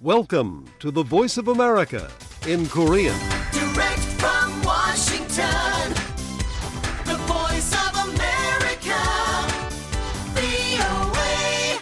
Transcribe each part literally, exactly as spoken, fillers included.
Welcome to the Voice of America in Korean. Direct from Washington, the Voice of America, 브이오에이.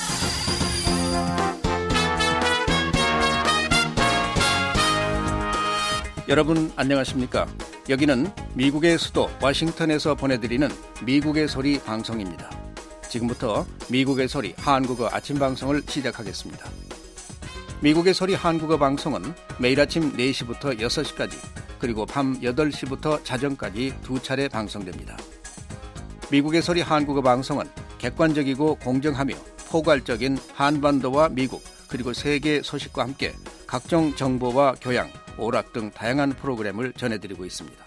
여러분 안녕하십니까? 여기는 미국의 수도 워싱턴에서 보내드리는 미국의 소리 방송입니다. 지금부터 미국의 소리 한국어 아침 방송을 시작하겠습니다. 미국의 소리 한국어 방송은 매일 아침 네 시부터 여섯 시까지 그리고 밤 여덟 시부터 자정까지 두 차례 방송됩니다. 미국의 소리 한국어 방송은 객관적이고 공정하며 포괄적인 한반도와 미국 그리고 세계 소식과 함께 각종 정보와 교양, 오락 등 다양한 프로그램을 전해드리고 있습니다.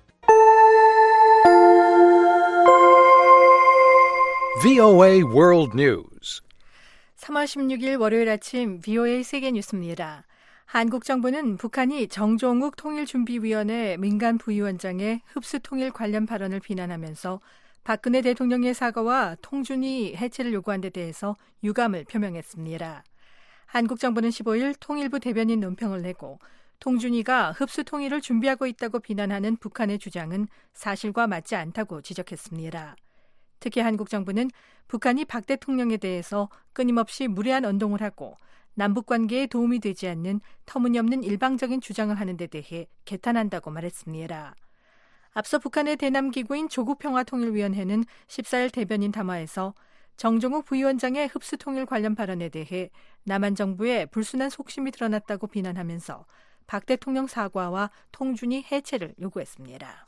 브이오에이 World News. 삼월 십육일 월요일 아침 브이오에이 세계 뉴스입니다. 한국 정부는 북한이 정종욱 통일준비위원회 민간 부위원장의 흡수통일 관련 발언을 비난하면서 박근혜 대통령의 사과와 통준위 해체를 요구한 데 대해서 유감을 표명했습니다. 한국 정부는 십오일 통일부 대변인 논평을 내고 통준위가 흡수통일을 준비하고 있다고 비난하는 북한의 주장은 사실과 맞지 않다고 지적했습니다. 특히 한국 정부는 북한이 박 대통령에 대해서 끊임없이 무례한 언동을 하고 남북관계에 도움이 되지 않는 터무니없는 일방적인 주장을 하는 데 대해 개탄한다고 말했습니다. 앞서 북한의 대남기구인 조국평화통일위원회는 십사일 대변인 담화에서 정종욱 부위원장의 흡수통일 관련 발언에 대해 남한 정부의 불순한 속심이 드러났다고 비난하면서 박 대통령 사과와 통준위 해체를 요구했습니다.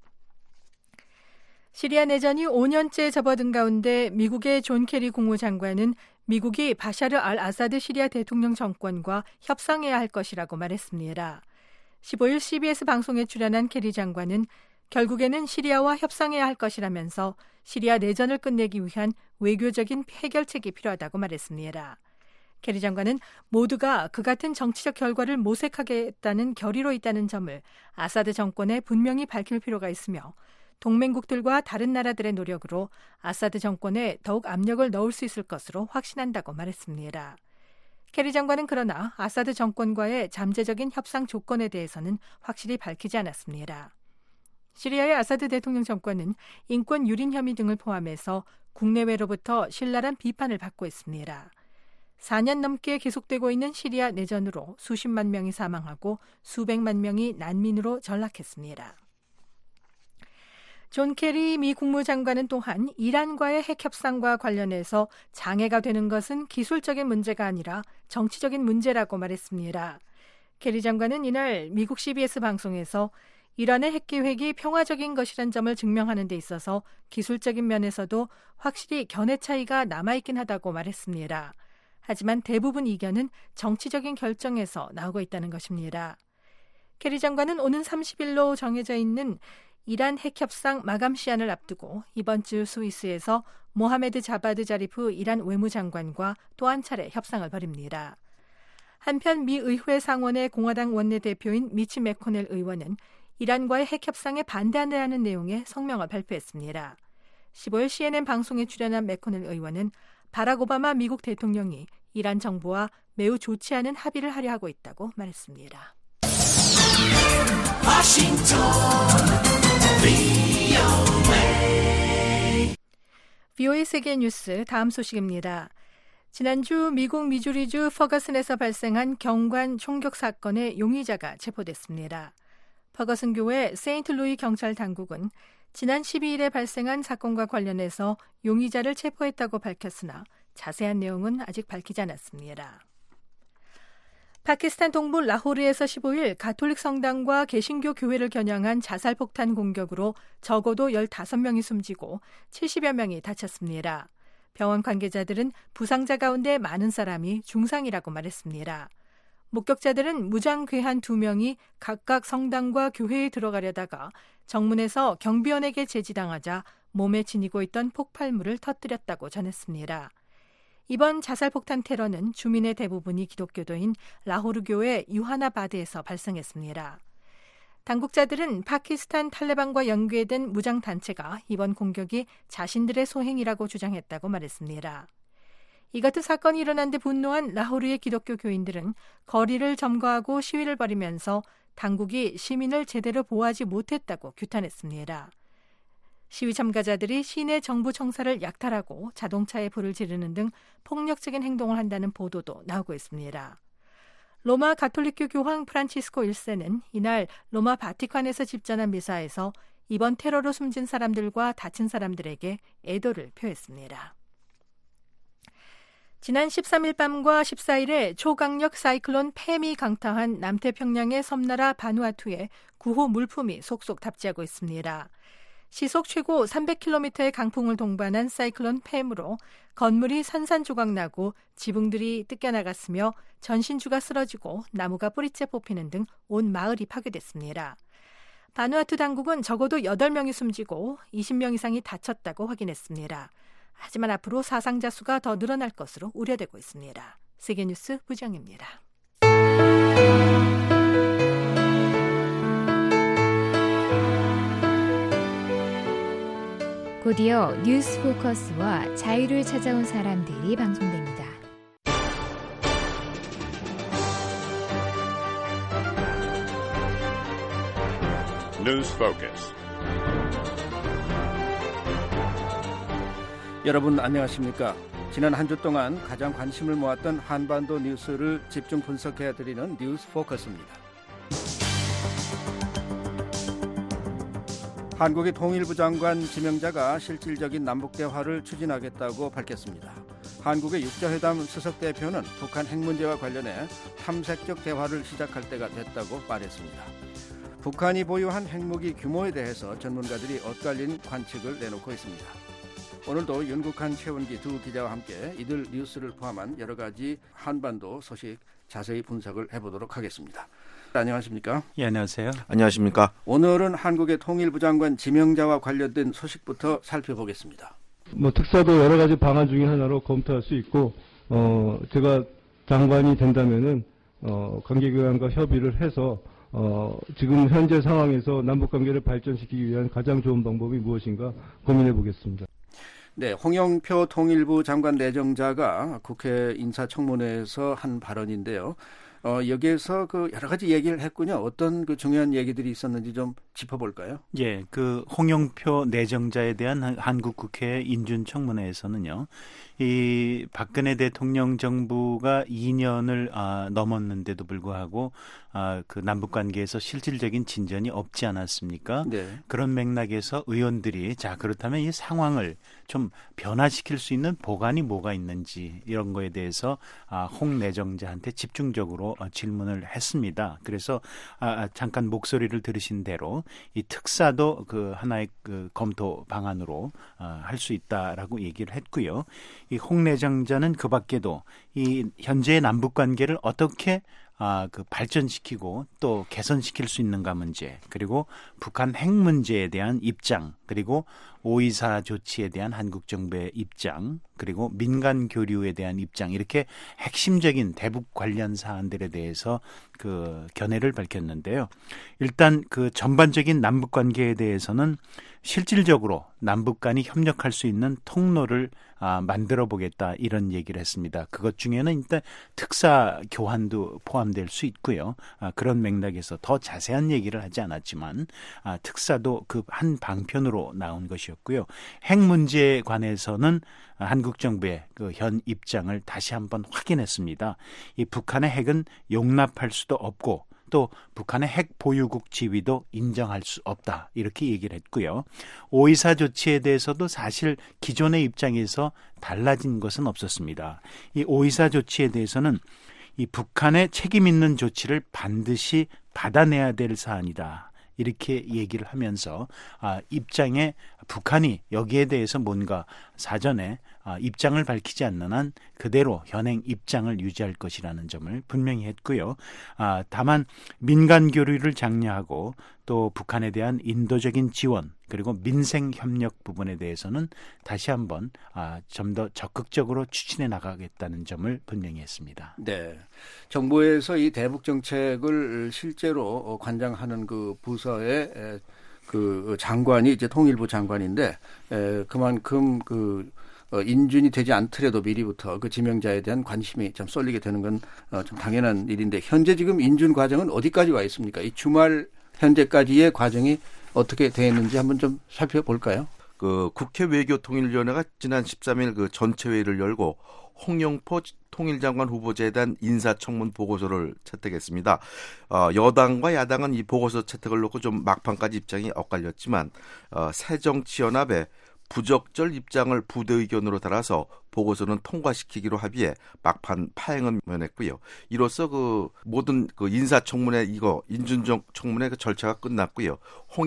시리아 내전이 오 년째 접어든 가운데 미국의 존 케리 국무장관은 미국이 바샤르 알 아사드 시리아 대통령 정권과 협상해야 할 것이라고 말했습니다. 십오일 씨비에스 방송에 출연한 케리 장관은 결국에는 시리아와 협상해야 할 것이라면서 시리아 내전을 끝내기 위한 외교적인 해결책이 필요하다고 말했습니다. 케리 장관은 모두가 그 같은 정치적 결과를 모색하겠다는 결의로 있다는 점을 아사드 정권에 분명히 밝힐 필요가 있으며 동맹국들과 다른 나라들의 노력으로 아사드 정권에 더욱 압력을 넣을 수 있을 것으로 확신한다고 말했습니다. 케리 장관은 그러나 아사드 정권과의 잠재적인 협상 조건에 대해서는 확실히 밝히지 않았습니다. 시리아의 아사드 대통령 정권은 인권 유린 혐의 등을 포함해서 국내외로부터 신랄한 비판을 받고 있습니다. 사 년 넘게 계속되고 있는 시리아 내전으로 수십만 명이 사망하고 수백만 명이 난민으로 전락했습니다. 존 케리 미 국무장관은 또한 이란과의 핵협상과 관련해서 장애가 되는 것은 기술적인 문제가 아니라 정치적인 문제라고 말했습니다. 케리 장관은 이날 미국 씨비에스 방송에서 이란의 핵계획이 평화적인 것이란 점을 증명하는 데 있어서 기술적인 면에서도 확실히 견해 차이가 남아있긴 하다고 말했습니다. 하지만 대부분 이견은 정치적인 결정에서 나오고 있다는 것입니다. 케리 장관은 오는 삼십일로 정해져 있는 이란 핵협상 마감 시한을 앞두고 이번 주 스위스에서 모하메드 자바드 자리프 이란 외무장관과 또 한 차례 협상을 벌입니다. 한편 미 의회 상원의 공화당 원내대표인 미치 매코넬 의원은 이란과의 핵협상에 반대한다는 내용의 성명을 발표했습니다. 십오일 씨엔엔 방송에 출연한 매코넬 의원은 바락 오바마 미국 대통령이 이란 정부와 매우 좋지 않은 합의를 하려 하고 있다고 말했습니다. 워싱턴 브이오에이. 브이오에이 세계 뉴스 다음 소식입니다. 지난주 미국 미주리주 퍼거슨에서 발생한 경관 총격 사건의 용의자가 체포됐습니다. 퍼거슨 교회 세인트루이 경찰 당국은 지난 십이일에 발생한 사건과 관련해서 용의자를 체포했다고 밝혔으나 자세한 내용은 아직 밝히지 않았습니다. 파키스탄 동부 라호르에서 십오일 가톨릭 성당과 개신교 교회를 겨냥한 자살폭탄 공격으로 적어도 열다섯 명이 숨지고 칠십여 명이 다쳤습니다. 병원 관계자들은 부상자 가운데 많은 사람이 중상이라고 말했습니다. 목격자들은 무장괴한 두 명이 각각 성당과 교회에 들어가려다가 정문에서 경비원에게 제지당하자 몸에 지니고 있던 폭발물을 터뜨렸다고 전했습니다. 이번 자살폭탄 테러는 주민의 대부분이 기독교도인 라호르교의 유하나바드에서 발생했습니다. 당국자들은 파키스탄 탈레반과 연계된 무장단체가 이번 공격이 자신들의 소행이라고 주장했다고 말했습니다. 이 같은 사건이 일어난 데 분노한 라호르의 기독교 교인들은 거리를 점거하고 시위를 벌이면서 당국이 시민을 제대로 보호하지 못했다고 규탄했습니다. 시위 참가자들이 시내 정부 청사를 약탈하고 자동차에 불을 지르는 등 폭력적인 행동을 한다는 보도도 나오고 있습니다. 로마 가톨릭교 교황 프란치스코 일 세는 이날 로마 바티칸에서 집전한 미사에서 이번 테러로 숨진 사람들과 다친 사람들에게 애도를 표했습니다. 지난 십삼 일 밤과 십사 일에 초강력 사이클론 팸이 강타한 남태평양의 섬나라 바누아투에 구호 물품이 속속 답지하고 있습니다. 시속 최고 삼백 킬로미터의 강풍을 동반한 사이클론 팸으로 건물이 산산조각 나고 지붕들이 뜯겨나갔으며 전신주가 쓰러지고 나무가 뿌리째 뽑히는 등 온 마을이 파괴됐습니다. 바누아투 당국은 적어도 여덟 명이 숨지고 이십 명 이상이 다쳤다고 확인했습니다. 하지만 앞으로 사상자 수가 더 늘어날 것으로 우려되고 있습니다. 세계뉴스 부정입니다. 곧이어 뉴스 포커스와 자유를 찾아온 사람들이 방송됩니다. 뉴스 포커스. 여러분 안녕하십니까? 지난 한 주 동안 가장 관심을 모았던 한반도 뉴스를 집중 분석해드리는 뉴스 포커스입니다. 한국의 통일부 장관 지명자가 실질적인 남북대화를 추진하겠다고 밝혔습니다. 한국의 육자회담 수석대표는 북한 핵 문제와 관련해 탐색적 대화를 시작할 때가 됐다고 말했습니다. 북한이 보유한 핵무기 규모에 대해서 전문가들이 엇갈린 관측을 내놓고 있습니다. 오늘도 윤국한, 최원기 두 기자와 함께 이들 뉴스를 포함한 여러 가지 한반도 소식 자세히 분석을 해보도록 하겠습니다. 안녕하십니까? 예, 안녕하세요. 안녕하십니까? 오늘은 한국의 통일부 장관 지명자와 관련된 소식부터 살펴보겠습니다. 뭐 특사도 여러 가지 방안 중에 하나로 검토할 수 있고, 어 제가 장관이 된다면은 어 관계기관과 협의를 해서 어 지금 현재 상황에서 남북 관계를 발전시키기 위한 가장 좋은 방법이 무엇인가 고민해 보겠습니다. 네, 홍영표 통일부 장관 내정자가 국회 인사청문회에서 한 발언인데요. 어, 여기에서 그 여러 가지 얘기를 했군요. 어떤 그 중요한 얘기들이 있었는지 좀 짚어볼까요? 예, 그 홍영표 내정자에 대한 한국 국회 인준청문회에서는요, 이 박근혜 대통령 정부가 이 년을 아, 넘었는데도 불구하고 아, 그 남북 관계에서 실질적인 진전이 없지 않았습니까? 네. 그런 맥락에서 의원들이 자 그렇다면 이 상황을 좀 변화시킬 수 있는 보관이 뭐가 있는지 이런 거에 대해서 아, 홍 내정자한테 집중적으로 어, 질문을 했습니다. 그래서 아, 잠깐 목소리를 들으신 대로 이 특사도 그 하나의 그 검토 방안으로 어, 할 수 있다라고 얘기를 했고요. 이 홍 내정자는 그 밖에도 이 현재의 남북 관계를 어떻게 아, 그 발전시키고 또 개선시킬 수 있는가 문제, 그리고 북한 핵 문제에 대한 입장, 그리고 오이사 조치에 대한 한국 정부의 입장, 그리고 민간 교류에 대한 입장, 이렇게 핵심적인 대북 관련 사안들에 대해서 그 견해를 밝혔는데요. 일단 그 전반적인 남북 관계에 대해서는 실질적으로 남북 간이 협력할 수 있는 통로를 아, 만들어 보겠다, 이런 얘기를 했습니다. 그것 중에는 일단 특사 교환도 포함될 수 있고요. 아, 그런 맥락에서 더 자세한 얘기를 하지 않았지만 아, 특사도 그 한 방편으로 나온 것이었고요. 핵 문제에 관해서는 한국 정부의 그 현 입장을 다시 한번 확인했습니다. 이 북한의 핵은 용납할 수도 없고 또 북한의 핵 보유국 지위도 인정할 수 없다, 이렇게 얘기를 했고요. 오이사 조치에 대해서도 사실 기존의 입장에서 달라진 것은 없었습니다. 이 오이사 조치에 대해서는 이 북한의 책임 있는 조치를 반드시 받아내야 될 사안이다, 이렇게 얘기를 하면서 아, 입장에 북한이 여기에 대해서 뭔가 사전에 아, 입장을 밝히지 않는 한 그대로 현행 입장을 유지할 것이라는 점을 분명히 했고요. 아, 다만 민간 교류를 장려하고 또 북한에 대한 인도적인 지원, 그리고 민생 협력 부분에 대해서는 다시 한번 아, 좀 더 적극적으로 추진해 나가겠다는 점을 분명히 했습니다. 네, 정부에서 이 대북 정책을 실제로 관장하는 그 부서의 그 장관이 이제 통일부 장관인데 에, 그만큼 그 어, 인준이 되지 않더라도 미리부터 그 지명자에 대한 관심이 좀 쏠리게 되는 건 어, 좀 당연한 일인데 현재 지금 인준 과정은 어디까지 와 있습니까? 이 주말 현재까지의 과정이 어떻게 되었는지 한번 좀 살펴볼까요? 그 국회 외교통일위원회가 지난 십삼 일 그 전체 회의를 열고 홍영표 통일장관 후보자에 대한 인사청문 보고서를 채택했습니다. 어, 여당과 야당은 이 보고서 채택을 놓고 좀 막판까지 입장이 엇갈렸지만 어, 새정치연합의 부적절 입장을 부대 의견으로 달아서 보고서는 통과시키기로 합의해 막판 파행을 면했고요. 이로써 그 모든 그 인사청문회 이거 인준정 청문회 그 절차가 끝났고요.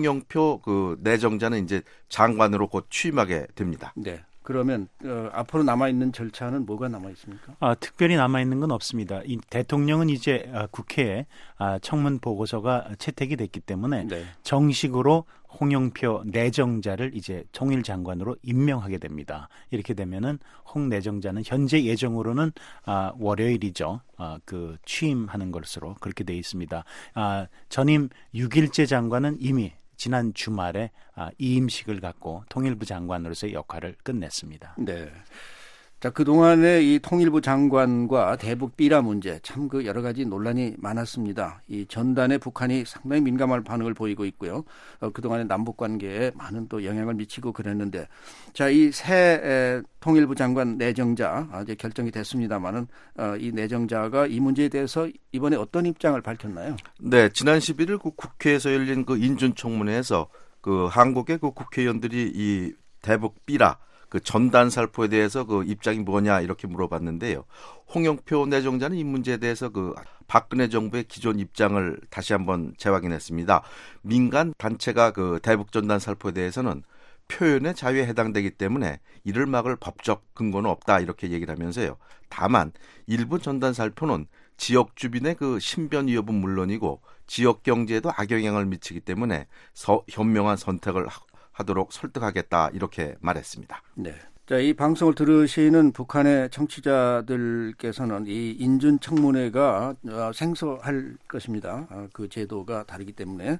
홍영표 그 내정자는 이제 장관으로 곧 취임하게 됩니다. 네. 그러면 어, 앞으로 남아있는 절차는 뭐가 남아있습니까? 아, 특별히 남아있는 건 없습니다. 이 대통령은 이제 아, 국회에 아, 청문 보고서가 채택이 됐기 때문에 네. 정식으로 홍영표 내정자를 이제 통일장관으로 임명하게 됩니다. 이렇게 되면은 홍 내정자는 현재 예정으로는 아, 월요일이죠. 아, 그 취임하는 것으로 그렇게 돼 있습니다. 아, 전임 육 일째 장관은 이미 지난 주말에 이임식을 갖고 통일부 장관으로서의 역할을 끝냈습니다. 네. 자, 그동안에 이 통일부 장관과 대북 비라 문제 참 그 여러 가지 논란이 많았습니다. 이 전단에 북한이 상당히 민감한 반응을 보이고 있고요. 어, 그동안의 남북 관계에 많은 또 영향을 미치고 그랬는데 자, 이 새 통일부 장관 내정자 아, 이제 결정이 됐습니다만은 어, 이 내정자가 이 문제에 대해서 이번에 어떤 입장을 밝혔나요? 네, 지난 십일 일 그 국회에서 열린 그 인준청문회에서 그 한국의 그 국회의원들이 이 대북 비라 그 전단 살포에 대해서 그 입장이 뭐냐 이렇게 물어봤는데요. 홍영표 내정자는 이 문제에 대해서 그 박근혜 정부의 기존 입장을 다시 한번 재확인했습니다. 민간 단체가 그 대북 전단 살포에 대해서는 표현의 자유에 해당되기 때문에 이를 막을 법적 근거는 없다 이렇게 얘기를 하면서요. 다만 일부 전단 살포는 지역 주민의 그 신변 위협은 물론이고 지역 경제에도 악영향을 미치기 때문에 서, 현명한 선택을 하도록 설득하겠다 이렇게 말했습니다. 네. 자, 이 방송을 들으시는 북한의 청취자들께서는 이 인준 청문회가 생소할 것입니다. 그 제도가 다르기 때문에.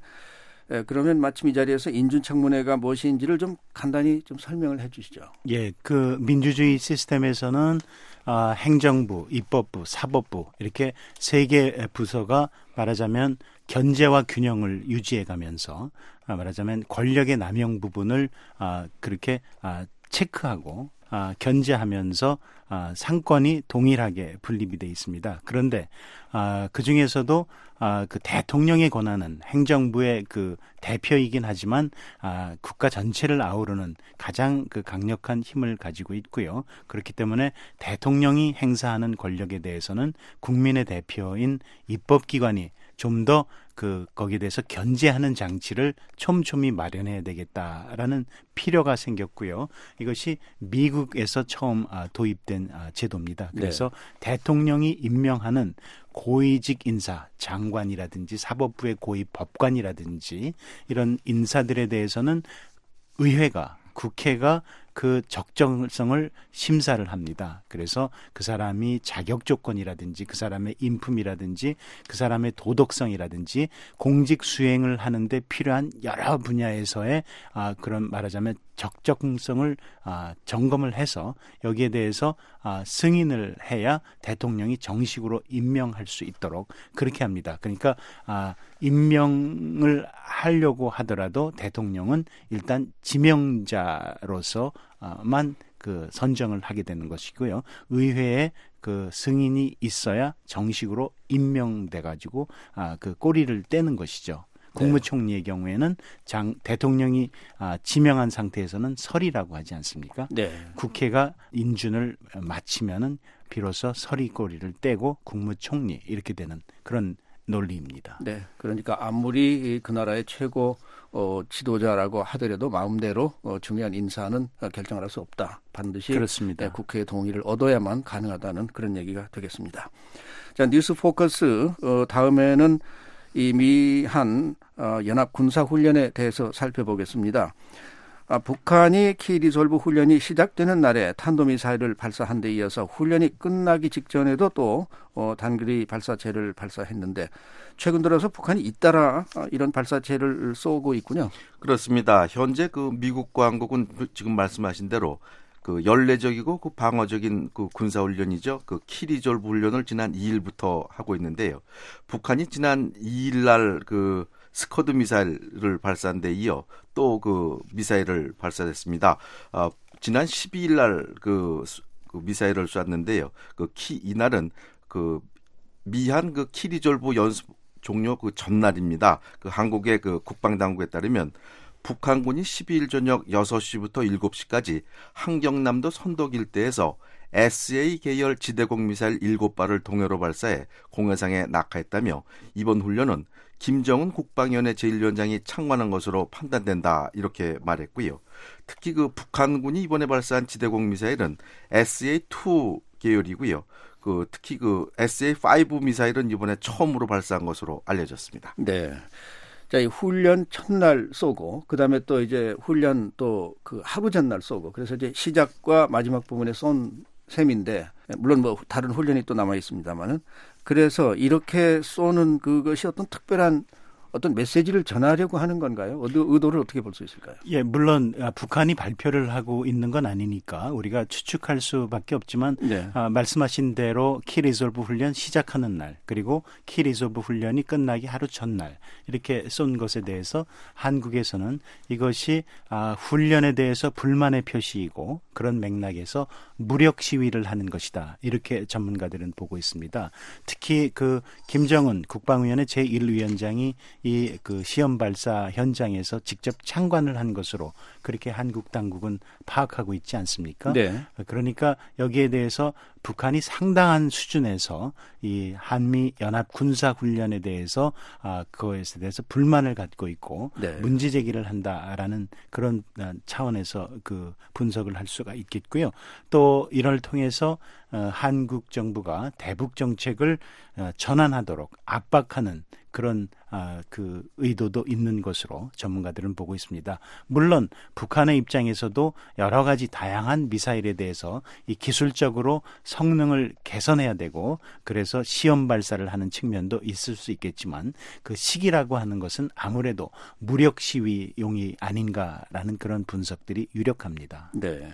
그러면 마침 이 자리에서 인준 청문회가 무엇인지를 좀 간단히 좀 설명을 해 주시죠. 예, 그 민주주의 시스템에서는 아, 행정부, 입법부, 사법부 이렇게 세 개 부서가 말하자면 견제와 균형을 유지해 가면서 아, 말하자면 권력의 남용 부분을 아, 그렇게 아, 체크하고 아, 견제하면서 아, 상권이 동일하게 분립이 돼 있습니다. 그런데 아, 그 중에서도 아, 그 대통령의 권한은 행정부의 그 대표이긴 하지만 아, 국가 전체를 아우르는 가장 그 강력한 힘을 가지고 있고요. 그렇기 때문에 대통령이 행사하는 권력에 대해서는 국민의 대표인 입법기관이 좀 더 그 거기에 대해서 견제하는 장치를 촘촘히 마련해야 되겠다라는 필요가 생겼고요. 이것이 미국에서 처음 아, 도입된 아, 제도입니다. 그래서 네. 대통령이 임명하는 고위직 인사, 장관이라든지 사법부의 고위 법관이라든지 이런 인사들에 대해서는 의회가 국회가 그 적정성을 심사를 합니다. 그래서 그 사람이 자격 조건이라든지 그 사람의 인품이라든지 그 사람의 도덕성이라든지 공직 수행을 하는데 필요한 여러 분야에서의 아, 그런 말하자면 적정성을 아, 점검을 해서 여기에 대해서 아, 승인을 해야 대통령이 정식으로 임명할 수 있도록 그렇게 합니다. 그러니까 아, 임명을 하려고 하더라도 대통령은 일단 지명자로서 만 그 선정을 하게 되는 것이고요. 의회에 그 승인이 있어야 정식으로 임명돼 가지고 아, 그 꼬리를 떼는 것이죠. 국무총리의 경우에는 장, 대통령이 아, 지명한 상태에서는 설이라고 하지 않습니까? 네. 국회가 인준을 마치면은 비로소 설이 꼬리를 떼고 국무총리 이렇게 되는 그런 논리입니다. 네, 그러니까 아무리 그 나라의 최고 어, 지도자라고 하더라도 마음대로 어, 중요한 인사는 어, 결정을 할 수 없다. 반드시 그렇습니다. 네, 국회의 동의를 얻어야만 가능하다는 그런 얘기가 되겠습니다. 자, 뉴스 포커스 어, 다음에는 이 미한 어, 연합 군사 훈련에 대해서 살펴보겠습니다. 아, 북한이 키리졸브 훈련이 시작되는 날에 탄도미사일을 발사한 데 이어서 훈련이 끝나기 직전에도 또 어, 단거리 발사체를 발사했는데 최근 들어서 북한이 잇따라 이런 발사체를 쏘고 있군요. 그렇습니다. 현재 그 미국과 한국은 지금 말씀하신 대로 그 그 연례적이고 그 방어적인 그 군사 훈련이죠. 그 키리졸브 훈련을 지난 이 일부터 하고 있는데요. 북한이 지난 이 일 날 그 스커드 미사일을 발사한 데 이어 또 그 미사일을 발사했습니다. 어, 지난 십이 일 날 그 그 미사일을 쐈는데요. 그 키 이날은 그 미한 그 키리졸브 연습 종료 그 전날입니다. 그 한국의 그 국방당국에 따르면 북한군이 십이 일 저녁 여섯 시부터 일곱 시까지 한경남도 선덕 일대에서 에스에이 계열 지대공 미사일 일곱 발을 동해로 발사해 공해상에 낙하했다며 이번 훈련은 김정은 국방위원회 제일 위원장이 창관한 것으로 판단된다 이렇게 말했고요. 특히 그 북한군이 이번에 발사한 지대공 미사일은 에스에이 투 계열이고요. 그 특히 그 에스에이 파이브 미사일은 이번에 처음으로 발사한 것으로 알려졌습니다. 네. 자, 이 훈련 첫날 쏘고 그다음에 또 이제 훈련 또 그 하루 전날 쏘고 그래서 이제 시작과 마지막 부분에 쏜 셈인데 물론 뭐 다른 훈련이 또 남아 있습니다만은 그래서 이렇게 쏘는 그것이 어떤 특별한 어떤 메시지를 전하려고 하는 건가요? 의도, 의도를 어떻게 볼 수 있을까요? 예, 물론 북한이 발표를 하고 있는 건 아니니까 우리가 추측할 수밖에 없지만 네. 아, 말씀하신 대로 키 리졸브 훈련 시작하는 날 그리고 키 리졸브 훈련이 끝나기 하루 전날 이렇게 쏜 것에 대해서 한국에서는 이것이 아, 훈련에 대해서 불만의 표시이고 그런 맥락에서 무력 시위를 하는 것이다. 이렇게 전문가들은 보고 있습니다. 특히 그 김정은 국방위원회 제일 위원장이 이 그 시험 발사 현장에서 직접 참관을 한 것으로 그렇게 한국 당국은 파악하고 있지 않습니까? 네. 그러니까 여기에 대해서 북한이 상당한 수준에서 이 한미 연합 군사 훈련에 대해서 아 그거에 대해서 불만을 갖고 있고 네. 문제 제기를 한다라는 그런 차원에서 그 분석을 할 수가 있겠고요. 또 이를 통해서 어, 한국 정부가 대북 정책을 어, 전환하도록 압박하는 그런 아, 그 의도도 있는 것으로 전문가들은 보고 있습니다. 물론 북한의 입장에서도 여러 가지 다양한 미사일에 대해서 이 기술적으로 성능을 개선해야 되고 그래서 시험 발사를 하는 측면도 있을 수 있겠지만 그 시기라고 하는 것은 아무래도 무력 시위용이 아닌가라는 그런 분석들이 유력합니다. 네.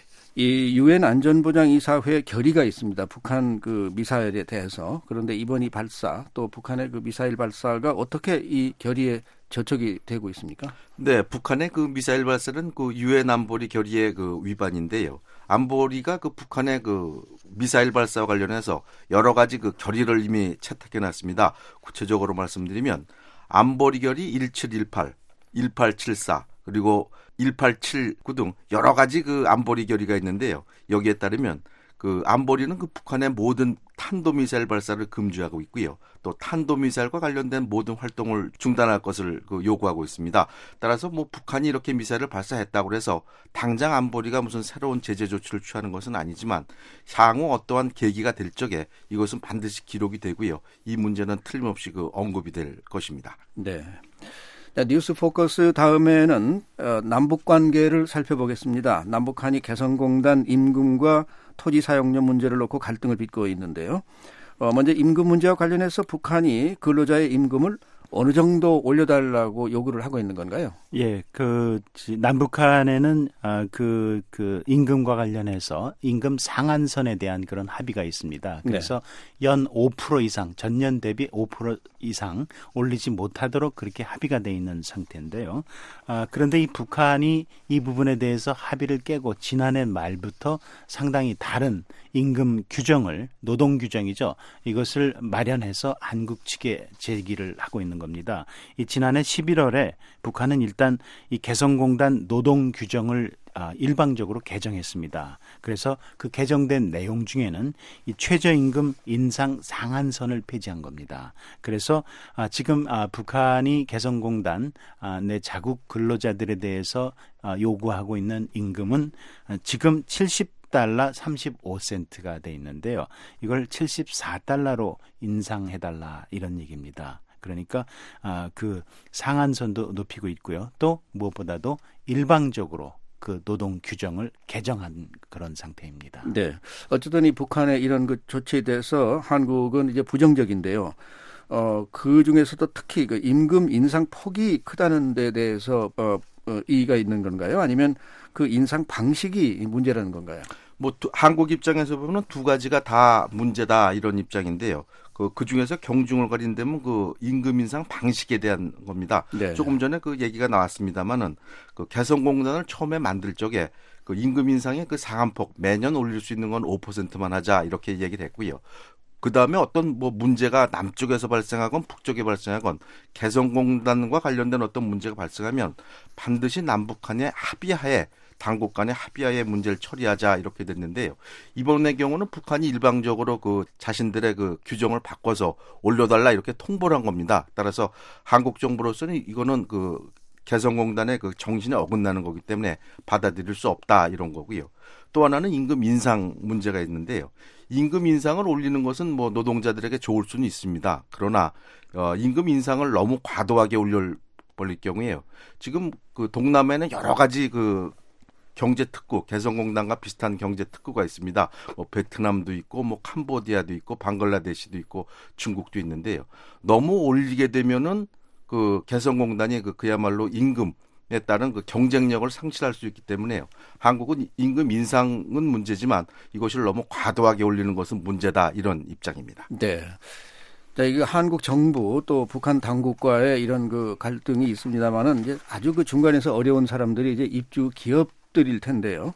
이 유엔 안전보장이사회 결의가 있습니다. 북한 그 미사일에 대해서. 그런데 이번 이 발사 또 북한의 그 미사일 발사가 어떻게 이 결의에 저촉이 되고 있습니까? 네, 북한의 그 미사일 발사는 그 유엔 안보리 결의의 그 위반인데요. 안보리가 그 북한의 그 미사일 발사와 관련해서 여러 가지 그 결의를 이미 채택해 놨습니다. 구체적으로 말씀드리면 안보리 결의 일칠일팔, 일팔칠사 그리고 일팔칠구 등 여러 가지 그 안보리 결의가 있는데요. 여기에 따르면 그 안보리는 그 북한의 모든 탄도미사일 발사를 금지하고 있고요. 또 탄도미사일과 관련된 모든 활동을 중단할 것을 그 요구하고 있습니다. 따라서 뭐 북한이 이렇게 미사일을 발사했다고 해서 당장 안보리가 무슨 새로운 제재 조치를 취하는 것은 아니지만 향후 어떠한 계기가 될 적에 이것은 반드시 기록이 되고요. 이 문제는 틀림없이 그 언급이 될 것입니다. 네. 자, 뉴스 포커스 다음에는 어, 남북 관계를 살펴보겠습니다. 남북한이 개성공단 임금과 토지 사용료 문제를 놓고 갈등을 빚고 있는데요. 어, 먼저 임금 문제와 관련해서 북한이 근로자의 임금을 어느 정도 올려달라고 요구를 하고 있는 건가요? 예, 그 남북한에는 아, 그, 그 임금과 관련해서 임금 상한선에 대한 그런 합의가 있습니다. 그래서 네. 연 오 퍼센트 이상, 전년 대비 오 퍼센트 이상 올리지 못하도록 그렇게 합의가 돼 있는 상태인데요. 아, 그런데 이 북한이 이 부분에 대해서 합의를 깨고 지난해 말부터 상당히 다른 임금 규정을 노동 규정이죠. 이것을 마련해서 한국 측에 제기를 하고 있는 겁니다. 이 지난해 십일월에 북한은 일단 이 개성공단 노동 규정을 아, 일방적으로 개정했습니다. 그래서 그 개정된 내용 중에는 이 최저임금 인상 상한선을 폐지한 겁니다. 그래서 아, 지금 아, 북한이 개성공단 아, 내 자국 근로자들에 대해서 아, 요구하고 있는 임금은 아, 지금 칠십 달러 삼십오 센트가 돼 있는데요. 이걸 칠십사 달러로 인상해달라 이런 얘기입니다. 그러니까 아, 그 상한선도 높이고 있고요. 또 무엇보다도 일방적으로 그 노동 규정을 개정한 그런 상태입니다. 네. 어쨌든 이 북한의 이런 그 조치에 대해서 한국은 이제 부정적인데요. 어, 그 중에서도 특히 그 임금 인상 폭이 크다는 데 대해서 어, 어, 이의가 있는 건가요? 아니면 그 인상 방식이 문제라는 건가요? 뭐 두, 한국 입장에서 보면 두 가지가 다 문제다 이런 입장인데요. 그, 그 중에서 경중을 가린다면 그 임금 인상 방식에 대한 겁니다. 네. 조금 전에 그 얘기가 나왔습니다만은 그 개성공단을 처음에 만들 적에 그 임금 인상의 그 상한폭 매년 올릴 수 있는 건 오 퍼센트만 하자 이렇게 얘기를 했고요. 그 다음에 어떤 뭐 문제가 남쪽에서 발생하건 북쪽에 발생하건 개성공단과 관련된 어떤 문제가 발생하면 반드시 남북한의 합의하에 당국 간의 합의하에 문제를 처리하자 이렇게 됐는데요. 이번의 경우는 북한이 일방적으로 그 자신들의 그 규정을 바꿔서 올려달라 이렇게 통보를 한 겁니다. 따라서 한국 정부로서는 이거는 그 개성공단의 그 정신에 어긋나는 거기 때문에 받아들일 수 없다 이런 거고요. 또 하나는 임금 인상 문제가 있는데요. 임금 인상을 올리는 것은 뭐 노동자들에게 좋을 수는 있습니다. 그러나 어, 임금 인상을 너무 과도하게 올려 버릴 경우에요. 지금 그 동남아에는 여러 가지 그 경제 특구, 개성공단과 비슷한 경제 특구가 있습니다. 뭐 베트남도 있고, 뭐 캄보디아도 있고, 방글라데시도 있고, 중국도 있는데요. 너무 올리게 되면은 그 개성공단이 그 그야말로 임금에 따른 그 경쟁력을 상실할 수 있기 때문에요. 한국은 임금 인상은 문제지만 이것을 너무 과도하게 올리는 것은 문제다 이런 입장입니다. 네. 자, 이게 한국 정부 또 북한 당국과의 이런 그 갈등이 있습니다만은 이제 아주 그 중간에서 어려운 사람들이 이제 입주 기업들일 텐데요.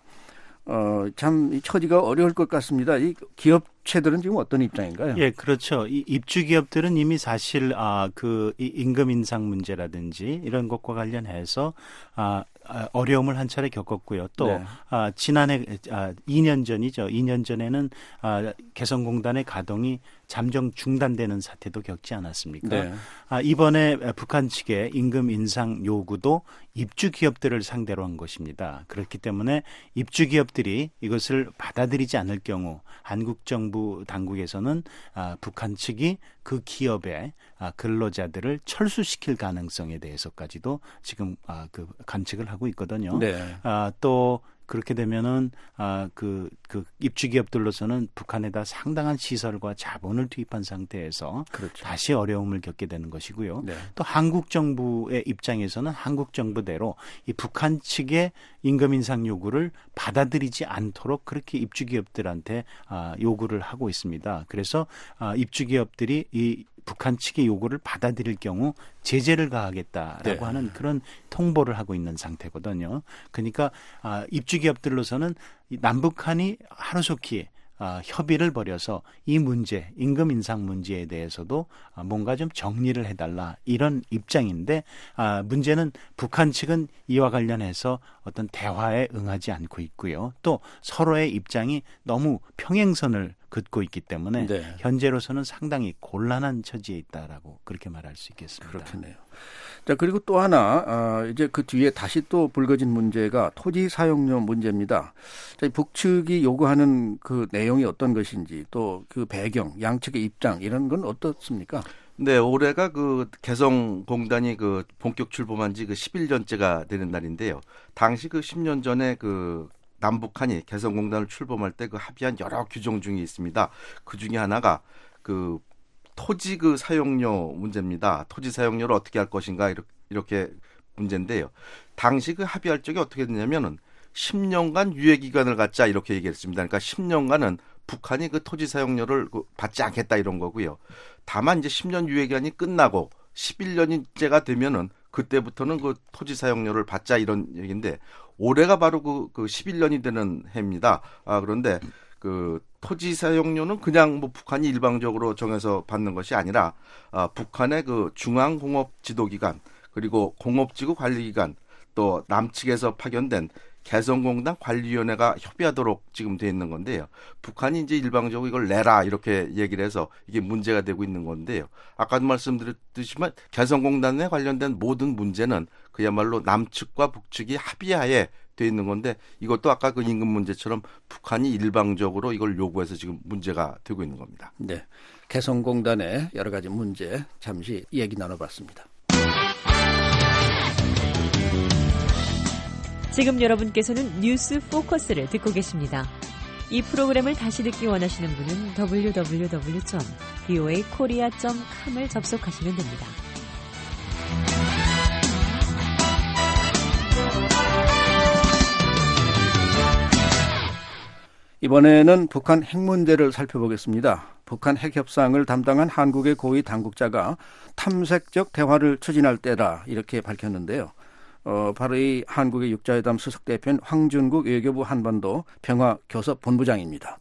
어, 참 이 처지가 어려울 것 같습니다. 이 기업체들은 지금 어떤 입장인가요? 예, 그렇죠. 이 입주 기업들은 이미 사실 아, 그 임금 인상 문제라든지 이런 것과 관련해서 아, 어려움을 한 차례 겪었고요. 또 네. 아, 지난해 아, 이 년 전이죠. 이 년 전에는 아, 개성공단의 가동이 잠정 중단되는 사태도 겪지 않았습니까? 네. 아, 이번에 북한 측의 임금 인상 요구도 입주 기업들을 상대로 한 것입니다. 그렇기 때문에 입주 기업들이 이것을 받아들이지 않을 경우 한국 정부 당국에서는 아, 북한 측이 그 기업의 아, 근로자들을 철수시킬 가능성에 대해서까지도 지금 아, 그 관측을 하고 있거든요. 네. 아, 또 그렇게 되면은 아, 그, 그 입주 기업들로서는 북한에다 상당한 시설과 자본을 투입한 상태에서 그렇죠. 다시 어려움을 겪게 되는 것이고요. 네. 또 한국 정부의 입장에서는 한국 정부대로 이 북한 측의 임금 인상 요구를 받아들이지 않도록 그렇게 입주 기업들한테 아, 요구를 하고 있습니다. 그래서 아, 입주 기업들이 이 북한 측의 요구를 받아들일 경우 제재를 가하겠다라고 네. 하는 그런 통보를 하고 있는 상태거든요. 그러니까 아, 입주 기업들로서는 이 남북한이 하루속히 아, 협의를 벌여서 이 문제, 임금 인상 문제에 대해서도 아, 뭔가 좀 정리를 해달라 이런 입장인데 아, 문제는 북한 측은 이와 관련해서 어떤 대화에 응하지 않고 있고요. 또 서로의 입장이 너무 평행선을 긋고 있기 때문에 네. 현재로서는 상당히 곤란한 처지에 있다라고 그렇게 말할 수 있겠습니다. 그렇겠네요. 자, 그리고 또 하나 아, 이제 그 뒤에 다시 또 불거진 문제가 토지 사용료 문제입니다. 자, 북측이 요구하는 그 내용이 어떤 것인지 또 그 배경, 양측의 입장 이런 건 어떻습니까? 네, 올해가 그 개성공단이 그 본격 출범한 지 그 십일 년째가 되는 날인데요. 당시 그 십 년 전에 그 남북한이 개성공단을 출범할 때 그 합의한 여러 규정 중에 있습니다. 그 중에 하나가 그 토지 그 사용료 문제입니다. 토지 사용료를 어떻게 할 것인가 이렇게, 이렇게 문제인데요. 당시 그 합의할 적에 어떻게 됐냐면은 십 년간 유예 기간을 갖자 이렇게 얘기했습니다. 그러니까 십 년간은 북한이 그 토지 사용료를 받지 않겠다 이런 거고요. 다만 이제 십 년 유예 기간이 끝나고 십일 년째가 되면은 그때부터는 그 토지 사용료를 받자 이런 얘기인데 올해가 바로 그, 그 십일 년이 되는 해입니다. 아, 그런데 그 토지 사용료는 그냥 뭐 북한이 일방적으로 정해서 받는 것이 아니라 아, 북한의 그 중앙공업지도기관 그리고 공업지구 관리기관 또 남측에서 파견된 개성공단 관리위원회가 협의하도록 지금 돼 있는 건데요. 북한이 이제 일방적으로 이걸 내라 이렇게 얘기를 해서 이게 문제가 되고 있는 건데요. 아까도 말씀드렸듯이만 개성공단에 관련된 모든 문제는 그야말로 남측과 북측이 합의하에 돼 있는 건데 이것도 아까 그 임금 문제처럼 북한이 일방적으로 이걸 요구해서 지금 문제가 되고 있는 겁니다. 네, 개성공단의 여러 가지 문제 잠시 얘기 나눠봤습니다. 지금 여러분께서는 뉴스 포커스를 듣고 계십니다. 이 프로그램을 다시 듣기 원하시는 분은 더블유 더블유 더블유 점 브이오에이 코리아 점 컴을 접속하시면 됩니다. 이번에는 북한 핵 문제를 살펴보겠습니다. 북한 핵 협상을 담당한 한국의 고위 당국자가 탐색적 대화를 추진할 때다 이렇게 밝혔는데요. 어, 바로 이 한국의 육자회담 수석 대표인 황준국 외교부 한반도 평화교섭 본부장입니다.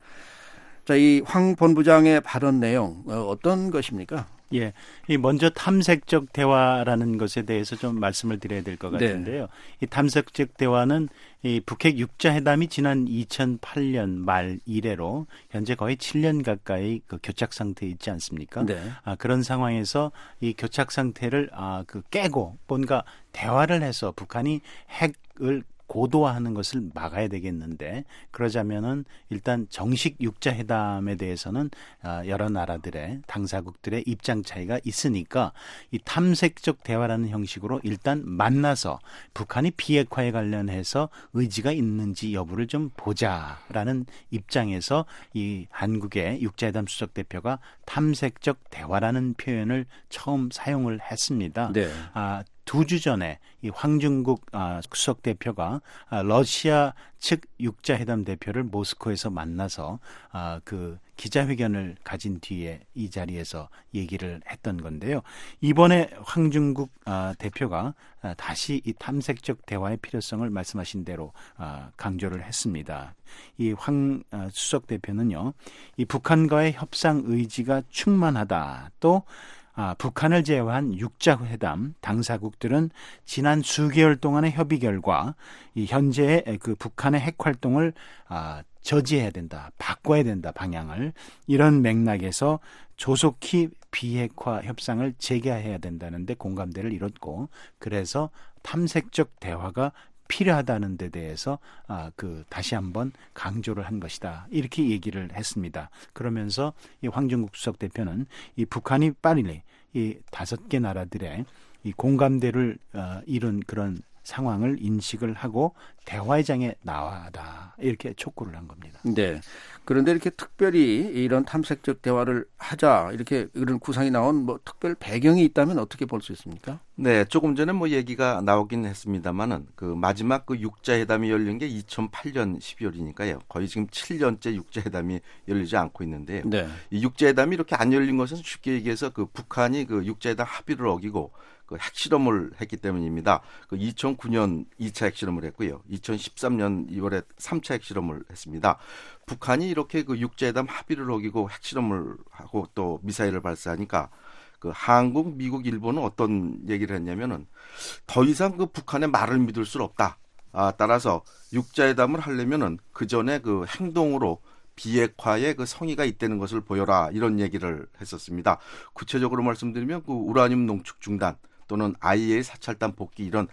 자, 이 황 본부장의 발언 내용 어, 어떤 것입니까? 예, 이 먼저 탐색적 대화라는 것에 대해서 좀 말씀을 드려야 될 것 같은데요. 네. 이 탐색적 대화는 이 북핵 육자회담이 지난 이천팔 년 말 이래로 현재 거의 칠 년 가까이 그 교착 상태에 있지 않습니까? 네. 아, 그런 상황에서 이 교착 상태를 아, 그 깨고 뭔가 대화를 해서 북한이 핵을 고도화하는 것을 막아야 되겠는데 그러자면은 일단 정식 육자회담에 대해서는 여러 나라들의 당사국들의 입장 차이가 있으니까 이 탐색적 대화라는 형식으로 일단 만나서 북한이 비핵화에 관련해서 의지가 있는지 여부를 좀 보자라는 입장에서 이 한국의 육자회담 수석 대표가 탐색적 대화라는 표현을 처음 사용을 했습니다. 네. 아, 두 주 전에 이 황준국 아, 수석 대표가 아, 러시아 측 육자회담 대표를 모스크에서 만나서 아, 그 기자회견을 가진 뒤에 이 자리에서 얘기를 했던 건데요. 이번에 황준국 아, 대표가 아, 다시 이 탐색적 대화의 필요성을 말씀하신 대로 아, 강조를 했습니다. 이 황 아, 수석 대표는요, 이 북한과의 협상 의지가 충만하다. 또 아, 북한을 제외한 육자회담 당사국들은 지난 수개월 동안의 협의 결과 이 현재의 그 북한의 핵 활동을 아, 저지해야 된다, 바꿔야 된다 방향을 이런 맥락에서 조속히 비핵화 협상을 재개해야 된다는 데 공감대를 이뤘고 그래서 탐색적 대화가 필요하다는 데 대해서 아, 그 다시 한번 강조를 한 것이다. 이렇게 얘기를 했습니다. 그러면서 이 황준국 수석 대표는 이 북한이 빨리 이 다섯 개 나라들의 이 공감대를 어, 이룬 그런 상황을 인식을 하고 대화의 장에 나와다 이렇게 촉구를 한 겁니다. 네. 그런데 이렇게 특별히 이런 탐색적 대화를 하자 이렇게 이런 구상이 나온 뭐 특별 배경이 있다면 어떻게 볼 수 있습니까? 네, 조금 전에 뭐 얘기가 나오긴 했습니다만은 그 마지막 그 육자회담이 열린 게 이천팔 년 십이월이니까요. 거의 지금 칠 년째 육자회담이 열리지 않고 있는데요. 네. 이 육자회담이 이렇게 안 열린 것은 쉽게 얘기해서 그 북한이 그 육자회담 합의를 어기고 그 핵실험을 했기 때문입니다. 그 이천구 년 이 차 핵실험을 했고요. 이천십삼 년 이월에 삼 차 핵실험을 했습니다. 북한이 이렇게 그 육자회담 합의를 어기고 핵실험을 하고 또 미사일을 발사하니까 그 한국, 미국, 일본은 어떤 얘기를 했냐면은 더 이상 그 북한의 말을 믿을 수 없다. 아, 따라서 육자회담을 하려면은 그 전에 그 행동으로 비핵화에 그 성의가 있다는 것을 보여라 이런 얘기를 했었습니다. 구체적으로 말씀드리면 그 우라늄 농축 중단 또는 아이이에이 사찰단 복귀 이런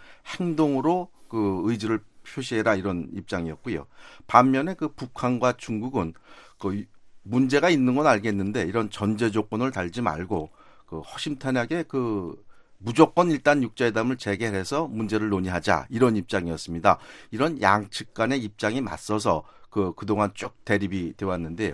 행동으로 그 의지를 표시해라 이런 입장이었고요. 반면에 그 북한과 중국은 그 문제가 있는 건 알겠는데 이런 전제 조건을 달지 말고 그 허심탄회하게 그 무조건 일단 육자회담을 재개해서 문제를 논의하자 이런 입장이었습니다. 이런 양측 간의 입장이 맞서서 그 그동안 쭉 대립이 되어 왔는데요.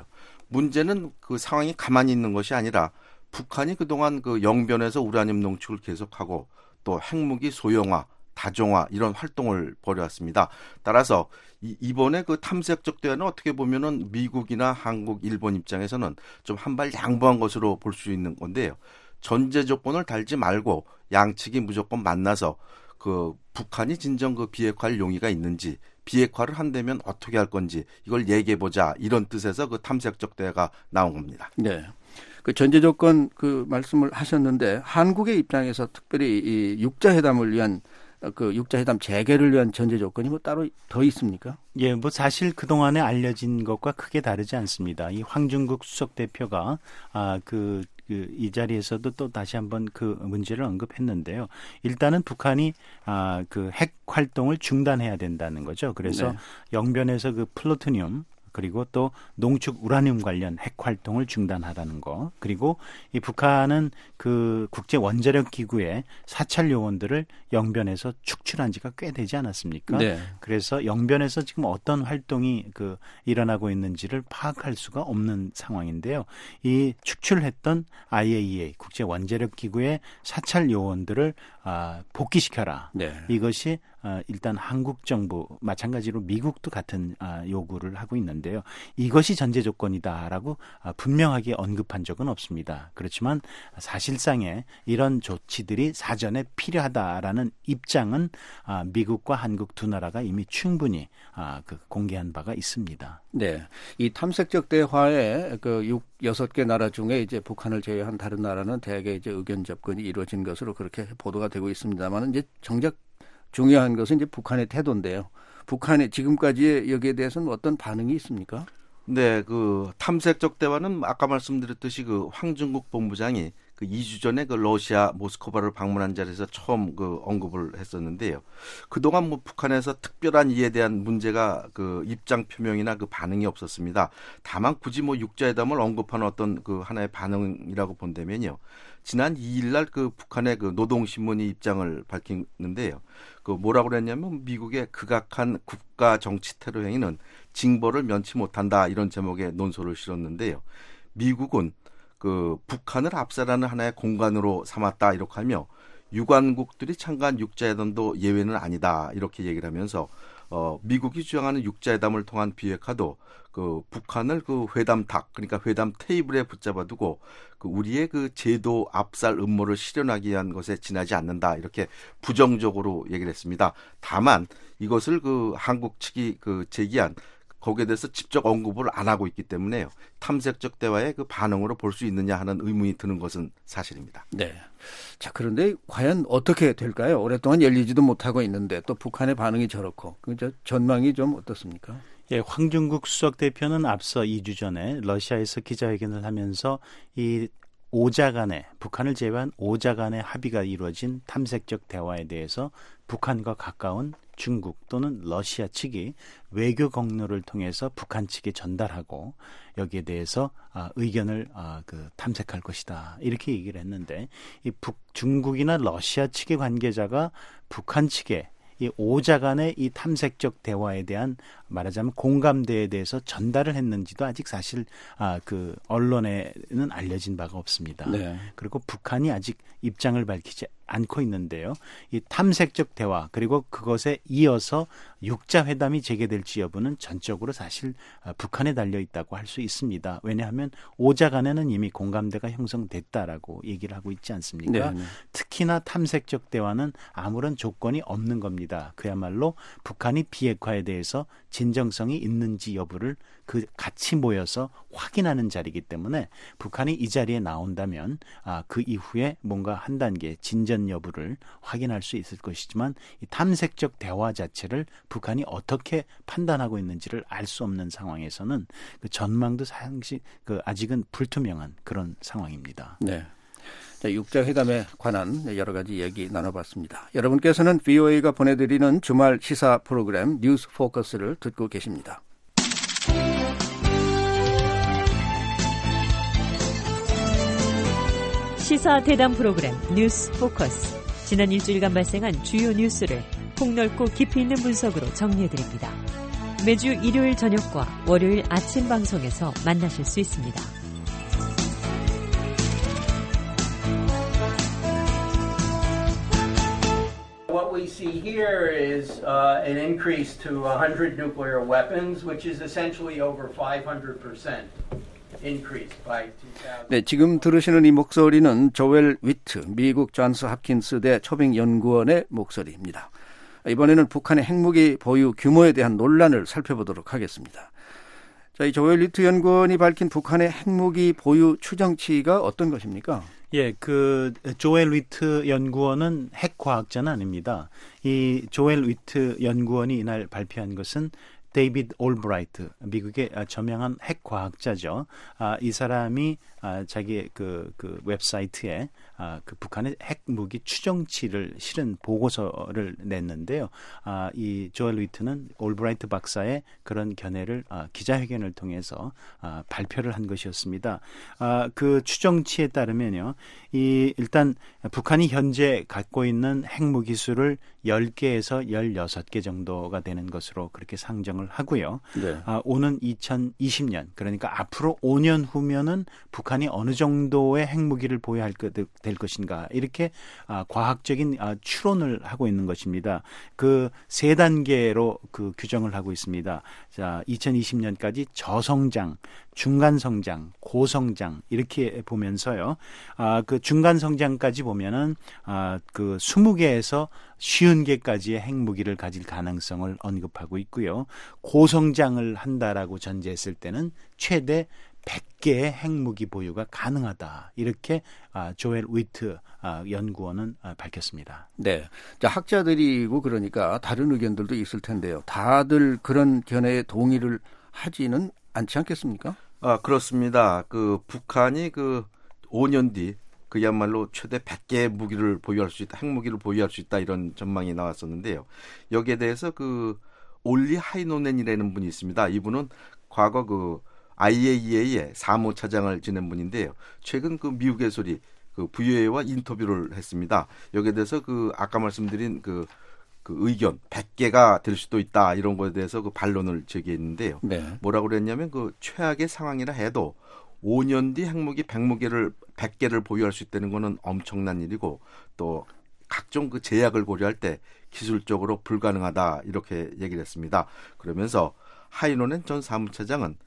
문제는 그 상황이 가만히 있는 것이 아니라 북한이 그동안 그 영변에서 우라늄 농축을 계속하고 또 핵무기 소형화, 다종화 이런 활동을 벌여왔습니다. 따라서 이, 이번에 그 탐색적 대화는 어떻게 보면은 미국이나 한국, 일본 입장에서는 좀 한 발 양보한 것으로 볼 수 있는 건데요. 전제 조건을 달지 말고 양측이 무조건 만나서 그 북한이 진정 그 비핵화할 용의가 있는지 비핵화를 한다면 어떻게 할 건지 이걸 얘기해보자 이런 뜻에서 그 탐색적 대화가 나온 겁니다. 네. 그 전제 조건 그 말씀을 하셨는데 한국의 입장에서 특별히 이 육자회담을 위한 그 육자회담 재개를 위한 전제 조건이 뭐 따로 더 있습니까? 예, 뭐 사실 그 동안에 알려진 것과 크게 다르지 않습니다. 이 황준국 수석 대표가 아 그 그 이 자리에서도 또 다시 한번 그 문제를 언급했는데요. 일단은 북한이 아 그 핵 활동을 중단해야 된다는 거죠. 그래서 네. 영변에서 그 플루토늄 그리고 또 농축 우라늄 관련 핵 활동을 중단하라는 거. 그리고 이 북한은 그 국제 원자력 기구의 사찰 요원들을 영변에서 축출한 지가 꽤 되지 않았습니까? 네. 그래서 영변에서 지금 어떤 활동이 그 일어나고 있는지를 파악할 수가 없는 상황인데요. 이 축출했던 아이이에이 국제 원자력 기구의 사찰 요원들을 아, 복귀시켜라. 네. 이것이 어, 일단 한국 정부 마찬가지로 미국도 같은 아, 요구를 하고 있는데요. 이것이 전제 조건이다라고 아, 분명하게 언급한 적은 없습니다. 그렇지만 사실상의 이런 조치들이 사전에 필요하다라는 입장은 아, 미국과 한국 두 나라가 이미 충분히 아, 그 공개한 바가 있습니다. 네, 이 탐색적 대화에 그 육, 여섯 개 나라 중에 이제 북한을 제외한 다른 나라는 대개 이제 의견 접근이 이루어진 것으로 그렇게 보도가 되고 있습니다만 이제 정작 중요한 것은 이제 북한의 태도인데요. 북한이 지금까지 여기에 대해서는 어떤 반응이 있습니까? 네, 그 탐색적 대화는 아까 말씀드렸듯이 그 황준국 본부장이 그 이 주 전에 그 러시아 모스크바를 방문한 자리에서 처음 그 언급을 했었는데요. 그동안 뭐 북한에서 특별한 이에 대한 문제가 그 입장 표명이나 그 반응이 없었습니다. 다만 굳이 뭐 육자회담을 언급하는 어떤 그 하나의 반응이라고 본다면요. 지난 이 일 날 그 북한의 그 노동신문이 입장을 밝히는데요. 그 뭐라고 그랬냐면 미국의 극악한 국가 정치 테러 행위는 징벌을 면치 못한다 이런 제목의 논소를 실었는데요. 미국은 그 북한을 압살하는 하나의 공간으로 삼았다 이렇게 하며 유관국들이 참가한 육자회담도 예외는 아니다 이렇게 얘기를 하면서 어, 미국이 주장하는 육자회담을 통한 비핵화도 그 북한을 그 회담탁 그러니까 회담 테이블에 붙잡아두고 그 우리의 그 제도 압살 음모를 실현하기 위한 것에 지나지 않는다 이렇게 부정적으로 얘기를 했습니다. 다만 이것을 그 한국 측이 그 제기한 거기에 대해서 직접 언급을 안 하고 있기 때문에요. 탐색적 대화의 그 반응으로 볼 수 있느냐 하는 의문이 드는 것은 사실입니다. 네. 자, 그런데 과연 어떻게 될까요? 오랫동안 열리지도 못하고 있는데 또 북한의 반응이 저렇고 그 전망이 좀 어떻습니까? 예, 황준국 수석 대표는 앞서 이 주 전에 러시아에서 기자회견을 하면서 이 오자 간의 북한을 제외한 오자 간의 합의가 이루어진 탐색적 대화에 대해서 북한과 가까운 중국 또는 러시아 측이 외교 경로를 통해서 북한 측에 전달하고 여기에 대해서 아, 의견을 아, 그 탐색할 것이다 이렇게 얘기를 했는데 이 북, 중국이나 러시아 측의 관계자가 북한 측에 이 오자 간의 이 탐색적 대화에 대한 말하자면 공감대에 대해서 전달을 했는지도 아직 사실 아, 그 언론에는 알려진 바가 없습니다. 네. 그리고 북한이 아직 입장을 밝히지 않고 있는데요. 이 탐색적 대화 그리고 그것에 이어서 육자 회담이 재개될지 여부는 전적으로 사실 북한에 달려 있다고 할 수 있습니다. 왜냐하면 오자 간에는 이미 공감대가 형성됐다라고 얘기를 하고 있지 않습니까? 네, 네. 특히나 탐색적 대화는 아무런 조건이 없는 겁니다. 그야말로 북한이 비핵화에 대해서 진정성이 있는지 여부를 그 같이 모여서 확인하는 자리이기 때문에 북한이 이 자리에 나온다면 아, 그 이후에 뭔가 한 단계 진전 여부를 확인할 수 있을 것이지만 이 탐색적 대화 자체를 북한이 어떻게 판단하고 있는지를 알 수 없는 상황에서는 그 전망도 상시 그 아직은 불투명한 그런 상황입니다. 네. 자, 육자회담에 관한 여러 가지 얘기 나눠봤습니다. 여러분께서는 브이오에이가 보내드리는 주말 시사 프로그램 뉴스 포커스를 듣고 계십니다. 시사 대담 프로그램 뉴스 포커스. 지난 일주일간 발생한 주요 뉴스를 폭넓고 깊이 있는 분석으로 정리해드립니다. 매주 일요일 저녁과 월요일 아침 방송에서 만나실 수 있습니다. What we see here is uh, an increase to one hundred nuclear weapons, which is essentially over five hundred percent. 네, 지금 들으시는 이 목소리는 조엘 위트, 미국 존스 홉킨스대 초빙연구원의 목소리입니다. 이번에는 북한의 핵무기 보유 규모에 대한 논란을 살펴보도록 하겠습니다. 자, 이 조엘 위트 연구원이 밝힌 북한의 핵무기 보유 추정치가 어떤 것입니까? 예, 그 조엘 위트 연구원은 핵과학자는 아닙니다. 이 조엘 위트 연구원이 이날 발표한 것은 데이비드 올브라이트, 미국의 저명한 핵과학자죠. 아, 이 사람이 아, 자기 그, 그 웹사이트에 아, 그 북한의 핵무기 추정치를 실은 보고서를 냈는데요. 아, 이 조엘 위트는 올브라이트 박사의 그런 견해를 아, 기자회견을 통해서 아, 발표를 한 것이었습니다. 아, 그 추정치에 따르면요, 이 일단 북한이 현재 갖고 있는 핵무기 수를 열 개에서 열여섯 개 정도가 되는 것으로 그렇게 상정을 규정을 하고요. 네. 아, 오는 이천이십 년 그러니까 앞으로 오 년 후면은 북한이 어느 정도의 핵무기를 보유할 것, 될 것인가 이렇게 아, 과학적인 아, 추론을 하고 있는 것입니다. 그 세 단계로 그 규정을 하고 있습니다. 자, 이천이십 년까지 저성장, 중간 성장, 고성장 이렇게 보면서요. 아, 그 중간 성장까지 보면은 아, 그 스무 개에서 쉰 개까지의 핵무기를 가질 가능성을 언급하고 있고요. 고성장을 한다라고 전제했을 때는 최대 백 개의 핵무기 보유가 가능하다. 이렇게 아, 조엘 위트 아, 연구원은 아, 밝혔습니다. 네, 자, 학자들이고 그러니까 다른 의견들도 있을 텐데요. 다들 그런 견해에 동의를 하지는 않지 않겠습니까? 아, 그렇습니다. 그 북한이 그 오 년 뒤 그야말로 최대 백 개의 무기를 보유할 수 있다, 핵무기를 보유할 수 있다 이런 전망이 나왔었는데요. 여기에 대해서 그 올리 하이노넨이라는 분이 있습니다. 이분은 과거 그 아이에이이에이의 사무차장을 지낸 분인데요. 최근 그 미국의 소리 그 브이오에이와 인터뷰를 했습니다. 여기에 대해서 그 아까 말씀드린 그, 그 의견 백 개가 될 수도 있다 이런 거에 대해서 그 반론을 제기했는데요. 네. 뭐라고 그랬냐면 그 최악의 상황이라 해도 오 년 뒤 핵무기 백 개를 백 개를 보유할 수 있다는 거는 엄청난 일이고 또 각종 그 제약을 고려할 때 기술적으로 불가능하다 이렇게 얘기를 했습니다. 그러면서 하이노넨 전 사무차장은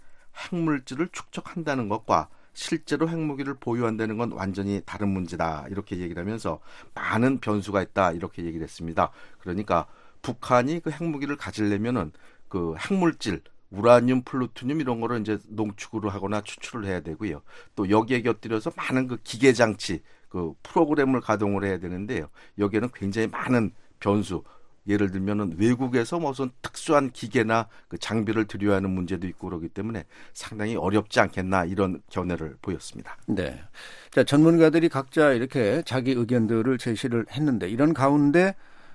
핵물질을 축적한다는 것과 실제로 핵무기를 보유한다는 건 완전히 다른 문제다 이렇게 얘기를 하면서 많은 변수가 있다 이렇게 얘기를 했습니다. 그러니까 북한이 그 핵무기를 가지려면은 그 핵물질 우라늄, 플루토늄 이런 거를 이제 농축을 하거나 추출을 해야 되고요. 또 여기에 곁들여서 많은 그 기계 장치, 그 프로그램을 가동을 해야 되는데요. 여기에는 굉장히 많은 변수, 예를 들면은 외국에서 무슨 특수한 기계나 그 장비를 들여야 하는 문제도 있고 그러기 때문에 상당히 어렵지 않겠나 이런 견해를 보였습니다. 네. 자, 전문가들이 각자 이렇게 자기 의견들을 제시를 했는데 이런 가운데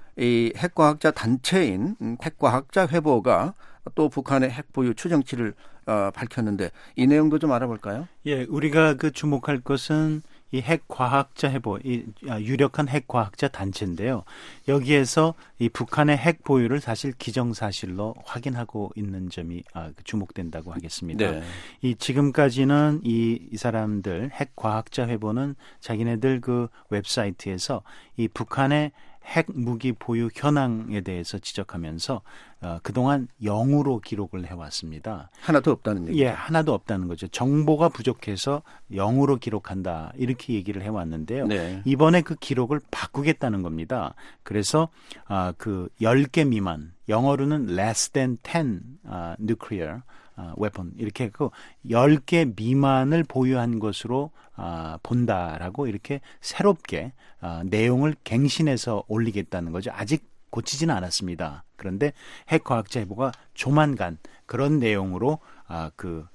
이 핵과학자 단체인 핵과학자 회보가 또 북한의 핵 보유 추정치를 어, 밝혔는데 이 내용도 좀 알아볼까요? 예, 우리가 그 주목할 것은 이 핵과학자 해보, 이 유력한 핵과학자 단체인데요. 여기에서 이 북한의 핵 보유를 사실 기정사실로 확인하고 있는 점이 주목된다고 하겠습니다. 네. 이 지금까지는 이, 이 사람들 핵과학자 회보는 자기네들 그 웹사이트에서 이 북한의 핵 무기 보유 현황에 대해서 지적하면서 어, 그동안 영으로 기록을 해왔습니다. 하나도 없다는 얘기죠. 예, 하나도 없다는 거죠. 정보가 부족해서 영으로 기록한다 이렇게 얘기를 해왔는데요. 네. 이번에 그 기록을 바꾸겠다는 겁니다. 그래서 아, 그 열 개 미만, 영어로는 less than ten uh, nuclear 아, weapon 이렇게 그 열 개 미만을 보유한 것으로 아, 본다라고 이렇게 새롭게 아, 내용을 갱신해서 올리겠다는 거죠. 아직 고치지는 않았습니다. 그런데 핵과학자 회보가 조만간 그런 내용으로 아, 그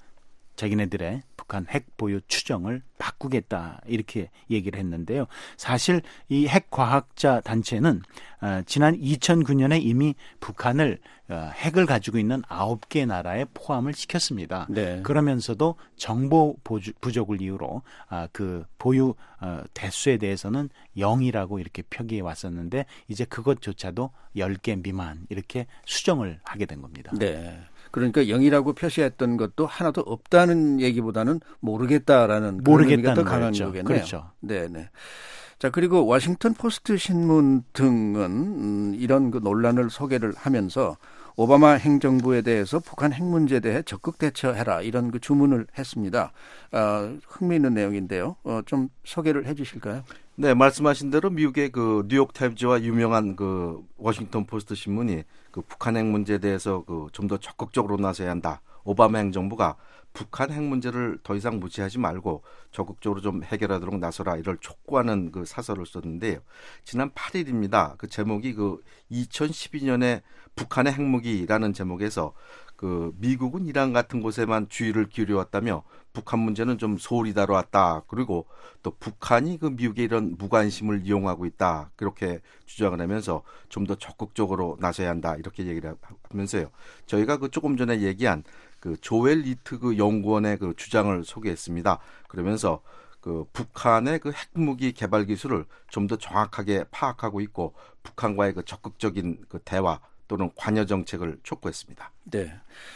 자기네들의 북한 핵 보유 추정을 바꾸겠다 이렇게 얘기를 했는데요. 사실 이 핵과학자 단체는 어, 지난 이천구 년에 이미 북한을 어, 핵을 가지고 있는 아홉 개 나라에 포함을 시켰습니다. 네. 그러면서도 정보 보주, 부족을 이유로 아, 그 보유 어, 대수에 대해서는 영이라고 이렇게 표기해 왔었는데 이제 그것조차도 열 개 미만 이렇게 수정을 하게 된 겁니다. 네. 그러니까 영이라고 표시했던 것도 하나도 없다는 얘기보다는 모르겠다라는 모르겠다는 더 강한 거였죠. 거겠네요. 그렇죠. 네, 네. 자, 그리고 워싱턴 포스트 신문 등은 음, 이런 그 논란을 소개를 하면서 오바마 행정부에 대해서 북한 핵 문제에 대해 적극 대처해라 이런 그 주문을 했습니다. 어, 흥미있는 내용인데요. 어, 좀 소개를 해주실까요? 네, 말씀하신 대로 미국의 그 뉴욕 타임즈와 유명한 그 워싱턴 포스트 신문이 그 북한 핵 문제에 대해서 그 좀 더 적극적으로 나서야 한다. 오바마 행정부가 북한 핵 문제를 더 이상 무시하지 말고 적극적으로 좀 해결하도록 나서라 이를 촉구하는 그 사설을 썼는데요. 지난 팔 일입니다. 그 제목이 그 이천십이 년에 북한의 핵무기라는 제목에서 그 미국은 이란 같은 곳에만 주의를 기울여왔다며 북한 문제는 좀 소홀히 다뤄왔다. 그리고 또 북한이 그 미국의 이런 무관심을 이용하고 있다. 그렇게 주장을 하면서 좀 더 적극적으로 나서야 한다. 이렇게 얘기를 하면서요. 저희가 그 조금 전에 얘기한 그 조엘 리트 그 연구원의 그 주장을 소개했습니다. 그러면서 그 북한의 그 핵무기 개발 기술을 좀 더 정확하게 파악하고 있고 북한과의 그 적극적인 그 대화 또는 관여 정책을 촉구했습니다. 네.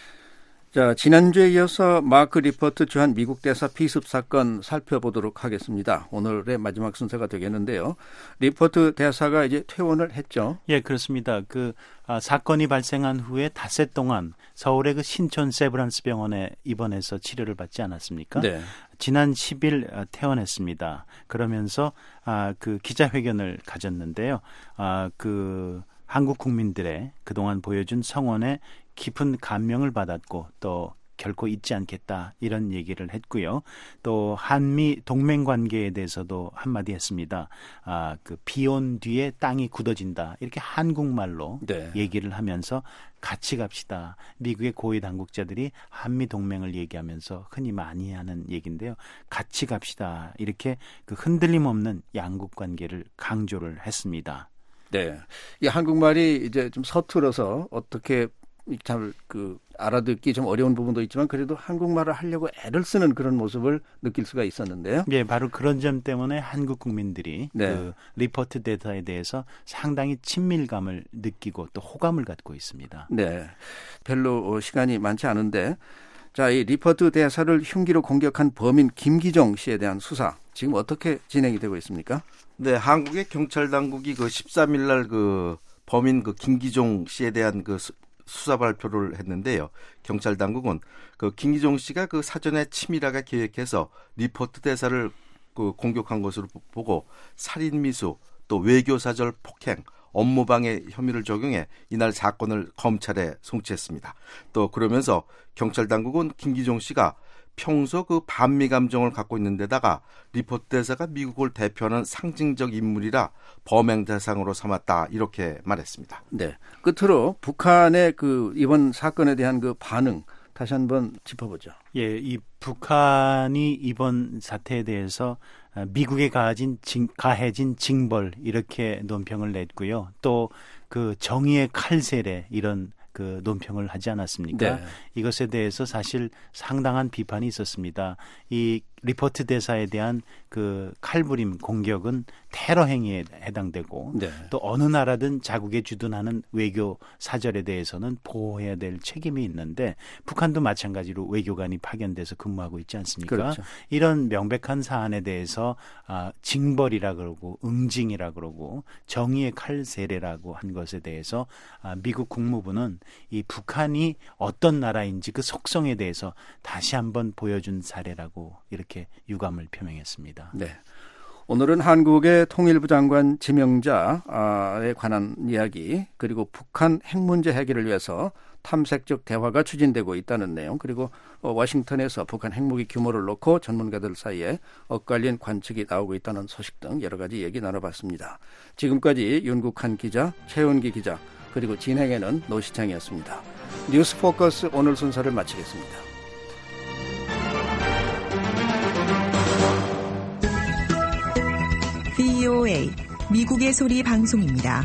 자, 지난주에 이어서 마크 리포트 주한 미국 대사 피습 사건 살펴보도록 하겠습니다. 오늘의 마지막 순서가 되겠는데요. 리포트 대사가 이제 퇴원을 했죠. 예, 그렇습니다. 그 아, 사건이 발생한 후에 닷새 동안 서울의 그 신촌 세브란스 병원에 입원해서 치료를 받지 않았습니까? 네. 지난 십 일 퇴원했습니다. 그러면서 아, 그 기자회견을 가졌는데요. 아, 그 한국 국민들의 그동안 보여준 성원에 깊은 감명을 받았고 또 결코 잊지 않겠다 이런 얘기를 했고요. 또 한미 동맹 관계에 대해서도 한마디 했습니다. 아, 그 비 온 뒤에 땅이 굳어진다 이렇게 한국말로 네. 얘기를 하면서 같이 갑시다. 미국의 고위 당국자들이 한미 동맹을 얘기하면서 흔히 많이 하는 얘기인데요. 같이 갑시다 이렇게 그 흔들림 없는 양국 관계를 강조를 했습니다. 네, 이 한국말이 이제 좀 서툴어서 어떻게 잘 그 알아듣기 좀 어려운 부분도 있지만 그래도 한국말을 하려고 애를 쓰는 그런 모습을 느낄 수가 있었는데요. 예, 바로 그런 점 때문에 한국 국민들이 네. 그 리포트 데이터에 대해서 상당히 친밀감을 느끼고 또 호감을 갖고 있습니다. 네, 별로 시간이 많지 않은데 자, 이 리포트 대사를 흉기로 공격한 범인 김기정 씨에 대한 수사 지금 어떻게 진행이 되고 있습니까? 네, 한국의 경찰 당국이 그 십삼 일 날 그 범인 그 김기종 씨에 대한 그 수, 수사 발표를 했는데요. 경찰 당국은 그 김기종 씨가 그 사전에 치밀하게 계획해서 리포트 대사를 그 공격한 것으로 보고 살인 미수 또 외교 사절 폭행 업무방해 혐의를 적용해 이날 사건을 검찰에 송치했습니다. 또 그러면서 경찰 당국은 김기종 씨가 평소 그 반미 감정을 갖고 있는 데다가 리포트 대사가 미국을 대표하는 상징적 인물이라 범행 대상으로 삼았다 이렇게 말했습니다. 네. 끝으로 북한의 그 이번 사건에 대한 그 반응 다시 한번 짚어보죠. 예, 이 북한이 이번 사태에 대해서 미국에 가해진, 징, 가해진 징벌 이렇게 논평을 냈고요. 또 그 정의의 칼세례 이런 그 논평을 하지 않았습니까? 네. 이것에 대해서 사실 상당한 비판이 있었습니다. 이 리포트 대사에 대한 그 칼부림 공격은 테러 행위에 해당되고 네. 또 어느 나라든 자국에 주둔하는 외교 사절에 대해서는 보호해야 될 책임이 있는데 북한도 마찬가지로 외교관이 파견돼서 근무하고 있지 않습니까? 그렇죠. 이런 명백한 사안에 대해서 아, 징벌이라 그러고 응징이라 그러고 정의의 칼세례라고 한 것에 대해서 아, 미국 국무부는 이 북한이 어떤 나라인지 그 속성에 대해서 다시 한번 보여준 사례라고 이렇게 유감을 표명했습니다. 네. 오늘은 한국의 통일부 장관 지명자에 관한 이야기 그리고 북한 핵 문제 해결을 위해서 탐색적 대화가 추진되고 있다는 내용 그리고 워싱턴에서 북한 핵무기 규모를 놓고 전문가들 사이에 엇갈린 관측이 나오고 있다는 소식 등 여러 가지 얘기 나눠봤습니다. 지금까지 윤국한 기자, 최은기 기자 그리고 진행에는 노시창이었습니다. 뉴스 포커스 오늘 순서를 마치겠습니다. 브이오에이 미국의 소리 방송입니다.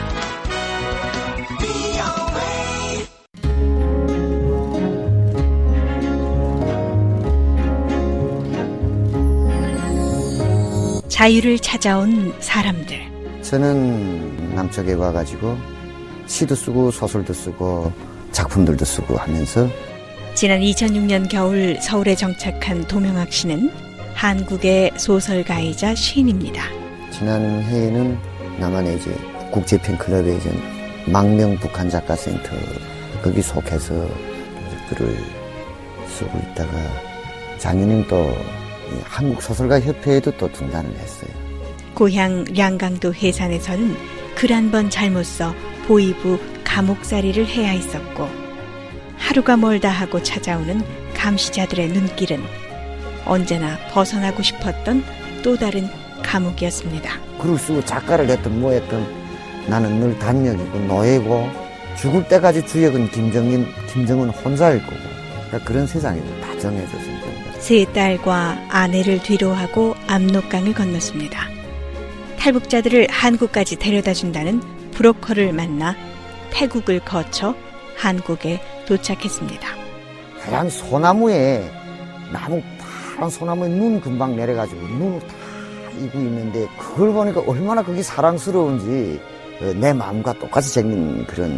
자유를 찾아온 사람들. 저는 남쪽에 와가지고 시도 쓰고 소설도 쓰고 작품들도 쓰고 하면서 지난 이천육 년 겨울 서울에 정착한 도명학 씨는 한국의 소설가이자 시인입니다. 지난 해에는 남한의 이제 국제 팬클럽의 이제 망명 북한 작가센터 거기 속해서 글을 쓰고 있다가 작년엔 또 한국 소설가 협회에도 또 등단을 했어요. 고향 량강도 해산에서는 글 한 번 잘못 써 보이부 감옥살이를 해야 했었고 하루가 멀다 하고 찾아오는 감시자들의 눈길은 언제나 벗어나고 싶었던 또 다른 감옥이었습니다. 글을 쓰고 작가를 했든 뭐 했든 나는 늘 단역이고 노예고 죽을 때까지 주역은 김정인, 김정은 혼자일 거고 그러니까 그런 세상이 다 정해졌습니다. 세 딸과 아내를 뒤로하고 압록강을 건넜습니다. 탈북자들을 한국까지 데려다준다는 브로커를 만나 태국을 거쳐 한국에 도착했습니다. 하얀 소나무에 나무 파란 소나무에 눈 금방 내려가지고 눈을 다 이고 있는데 그걸 보니까 얼마나 그게 사랑스러운지 내 마음과 똑같이 생긴 그런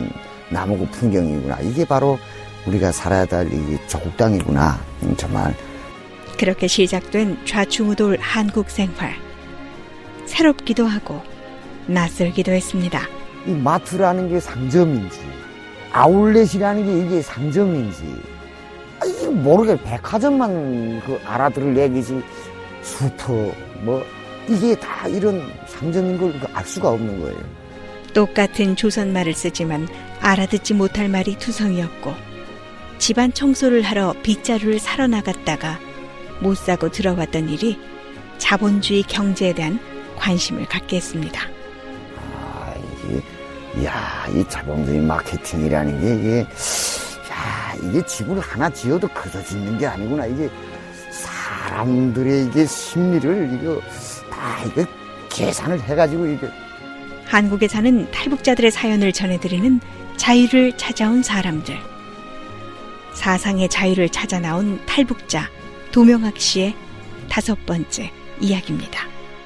나무고 풍경이구나. 이게 바로 우리가 살아야 될 이 조국 땅이구나. 음, 정말. 그렇게 시작된 좌충우돌 한국 생활. 새롭기도 하고 낯설기도 했습니다. 이 마트라는 게 상점인지 아울렛이라는 게 이게 상점인지 이게 모르게 백화점만 그 알아들을 얘기지 슈퍼 뭐 이게 다 이런 상점인 걸 알 수가 없는 거예요. 똑같은 조선말을 쓰지만 알아듣지 못할 말이 투성이었고 집안 청소를 하러 빗자루를 사러 나갔다가 못 사고 들어왔던 일이 자본주의 경제에 대한 관심을 갖게 했습니다. 아, 이게, 이야, 이 자본주의 마케팅이라는 게, 이게, 야, 이게 집을 하나 지어도 그저 짓는 게 아니구나. 이게 사람들의 이게 심리를, 이거, 다, 이거 계산을 해가지고, 이게. 한국에 사는 탈북자들의 사연을 전해드리는 자유를 찾아온 사람들. 사상의 자유를 찾아 나온 탈북자 도명학 씨의 다섯 번째 이야기입니다.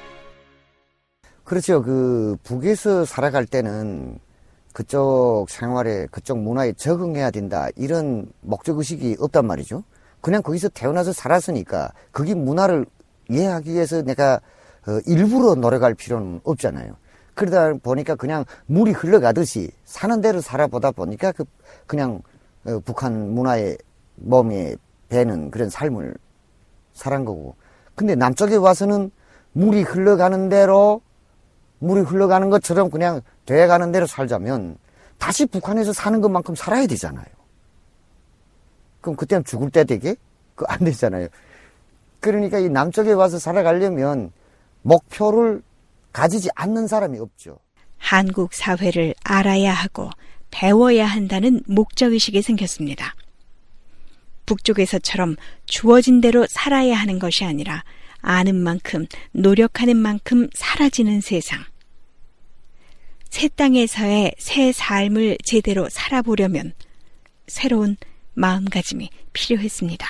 그렇죠. 그 북에서 살아갈 때는 그쪽 생활에 그쪽 문화에 적응해야 된다 이런 목적의식이 없단 말이죠. 그냥 거기서 태어나서 살았으니까 거기 문화를 이해하기 위해서 내가 어, 일부러 노력할 필요는 없잖아요. 그러다 보니까 그냥 물이 흘러가듯이 사는 대로 살아보다 보니까 그 그냥 어, 북한 문화에 몸에 배는 그런 삶을 살은 거고. 근데 남쪽에 와서는 물이 흘러가는 대로 물이 흘러가는 것처럼 그냥 돼가는 대로 살자면 다시 북한에서 사는 것만큼 살아야 되잖아요. 그럼 그때는 죽을 때 되게? 그거 안 되잖아요. 그러니까 이 남쪽에 와서 살아가려면 목표를 가지지 않는 사람이 없죠. 한국 사회를 알아야 하고 배워야 한다는 목적의식이 생겼습니다. 북쪽에서처럼 주어진 대로 살아야 하는 것이 아니라 아는 만큼, 노력하는 만큼 사라지는 세상. 새 땅에서의 새 삶을 제대로 살아보려면 새로운 마음가짐이 필요했습니다.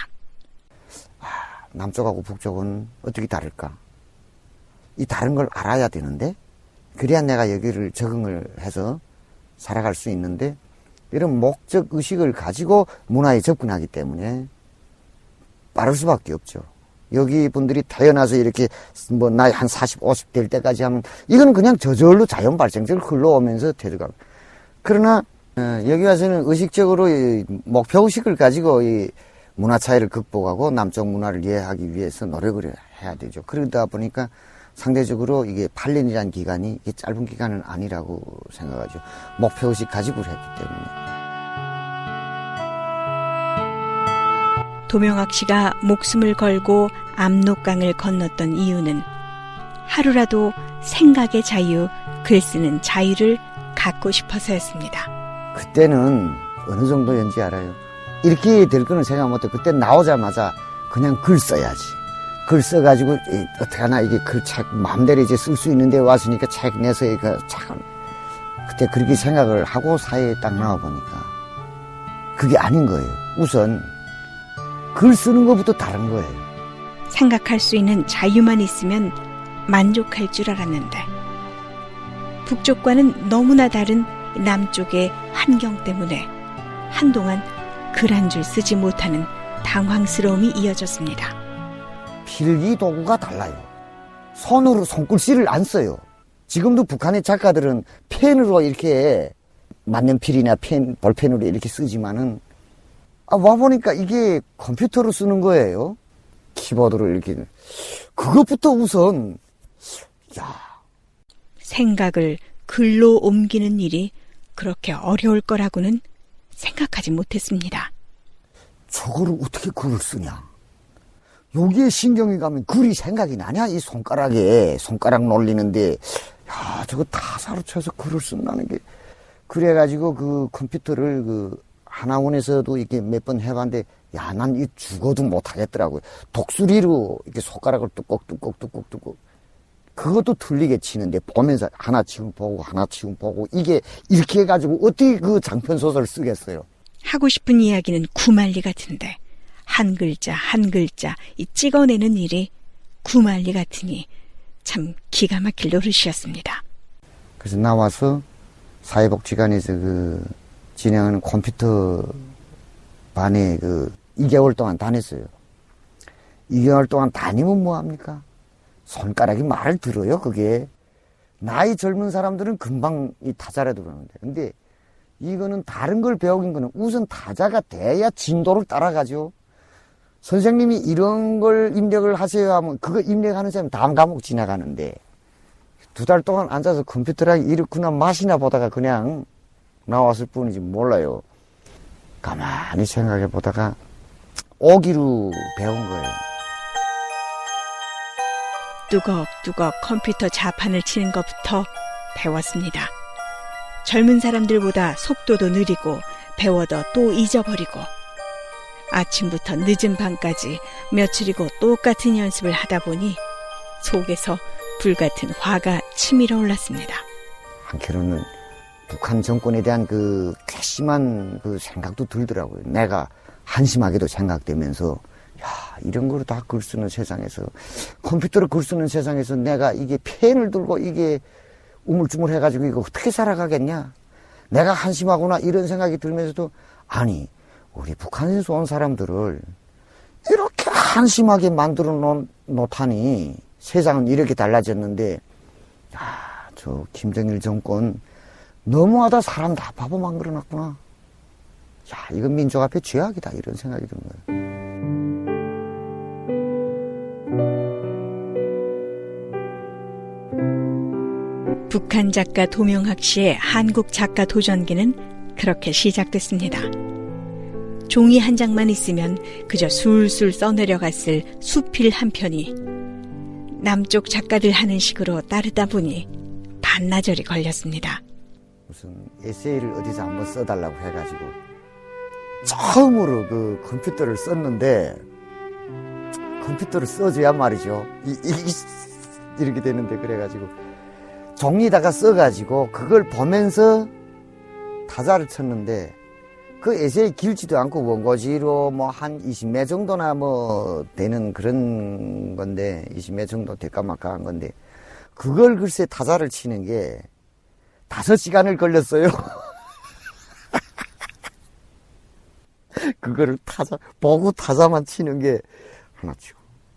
남쪽하고 북쪽은 어떻게 다를까? 이 다른 걸 알아야 되는데 그래야 내가 여기를 적응을 해서 살아갈 수 있는데 이런 목적 의식을 가지고 문화에 접근하기 때문에 빠를 수밖에 없죠. 여기 분들이 태어나서 이렇게 뭐 나이 한 사십, 오십 될 때까지 하면 이건 그냥 저절로 자연 발생적으로 흘러오면서 되더라고요. 그러나 어, 여기 와서는 의식적으로 이 목표 의식을 가지고 이 문화 차이를 극복하고 남쪽 문화를 이해하기 위해서 노력을 해야 되죠. 그러다 보니까 상대적으로 이게 팔 년이라는 기간이 이게 짧은 기간은 아니라고 생각하죠. 목표 의식 가지고 했기 때문에. 도명학 씨가 목숨을 걸고 압록강을 건넜던 이유는 하루라도 생각의 자유, 글 쓰는 자유를 갖고 싶어서였습니다. 그때는 어느 정도였는지 알아요. 이렇게 될 거는 생각 못해. 그때 나오자마자 그냥 글 써야지. 글 써가지고 어떻게 하나 이게 그 책 마음대로 이제 쓸 수 있는데 왔으니까 책 내서 이거 참 그때 그렇게 생각을 하고 사회에 딱 나와 보니까 그게 아닌 거예요. 우선 글 쓰는 것부터 다른 거예요. 생각할 수 있는 자유만 있으면 만족할 줄 알았는데 북쪽과는 너무나 다른 남쪽의 환경 때문에 한동안 글 한 줄 쓰지 못하는 당황스러움이 이어졌습니다. 필기 도구가 달라요. 손으로 손글씨를 안 써요. 지금도 북한의 작가들은 펜으로 이렇게 만년필이나 펜, 볼펜으로 이렇게 쓰지만은 아, 와보니까 이게 컴퓨터로 쓰는 거예요. 키보드로 이렇게. 그것부터 우선 야. 생각을 글로 옮기는 일이 그렇게 어려울 거라고는 생각하지 못했습니다. 저거를 어떻게 글을 쓰냐. 여기에 신경이 가면 글이 생각이 나냐? 이 손가락에 손가락 놀리는데 야 저거 다 사로쳐서 글을 쓴다는 게 그래가지고 그 컴퓨터를 그 하나원에서도 이렇게 몇 번 해봤는데 야 난 이 죽어도 못하겠더라고요. 독수리로 이렇게 손가락을 뚜껑 뚜껑 뚜껑 뚜껑 그것도 틀리게 치는데 보면서 하나 치고 보고 하나 치고 보고 이게 이렇게 해가지고 어떻게 그 장편 소설을 쓰겠어요. 하고 싶은 이야기는 구만리 같은데 한 글자 한 글자 이 찍어내는 일이 구만리 같으니 참 기가 막힐 노릇이었습니다. 그래서 나와서 사회복지관에서 그 진행하는 컴퓨터 반에 그 이 개월 동안 다녔어요. 이 개월 동안 다니면 뭐합니까? 손가락이 말을 들어요, 그게. 나이 젊은 사람들은 금방 이 타자라도 그러는데. 근데 이거는 다른 걸 배우긴 거는 우선 타자가 돼야 진도를 따라가죠. 선생님이 이런 걸 입력을 하세요 하면 그거 입력하는 사람이 다음 과목 지나가는데 두 달 동안 앉아서 컴퓨터랑 이렇구나 맛이나 보다가 그냥 나왔을 뿐이지 몰라요. 가만히 생각해 보다가 오기로 배운 거예요. 뚜걱뚜걱 컴퓨터 자판을 치는 것부터 배웠습니다. 젊은 사람들보다 속도도 느리고 배워도 또 잊어버리고 아침부터 늦은 밤까지 며칠이고 똑같은 연습을 하다 보니 속에서 불같은 화가 치밀어 올랐습니다. 한편으로는 북한 정권에 대한 그 괘씸한 그 생각도 들더라고요. 내가 한심하게도 생각되면서 야, 이런 거로 다 글 쓰는 세상에서 컴퓨터로 글 쓰는 세상에서 내가 이게 펜을 들고 이게 우물쭈물 해가지고 이거 어떻게 살아가겠냐? 내가 한심하구나 이런 생각이 들면서도 아니 우리 북한에서 온 사람들을 이렇게 한심하게 만들어 놓, 놓다니 세상은 이렇게 달라졌는데 아, 저 김정일 정권 너무하다 사람 다 바보 만들어놨구나. 야, 이건 민족 앞에 죄악이다 이런 생각이 드는 거예요. 북한 작가 도명학 씨의 한국 작가 도전기는 그렇게 시작됐습니다. 종이 한 장만 있으면 그저 술술 써내려갔을 수필 한 편이 남쪽 작가들 하는 식으로 따르다 보니 반나절이 걸렸습니다. 무슨 에세이를 어디서 한번 써달라고 해가지고 처음으로 그 컴퓨터를 썼는데 컴퓨터를 써줘야 말이죠. 이, 이, 이렇게 되는데 그래가지고 종이다가 써가지고 그걸 보면서 타자를 쳤는데 그 에세이 길지도 않고 원고지로 뭐 한 이십 매 정도나 뭐 되는 그런 건데 이십 매 정도 될까 말까 한 건데 그걸 글쎄 타자를 치는 게 다섯 시간을 걸렸어요. 그거를 타자 보고 타자만 치는 게 하나 치고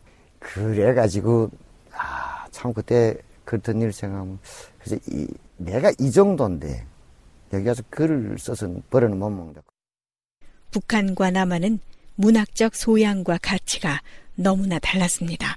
그래가지고 아, 참 그때 그랬던 일 생각하면 그래서 이, 내가 이 정도인데 여기 와서 글을 써서 버려는 못 먹는다. 북한과 남한은 문학적 소양과 가치가 너무나 달랐습니다.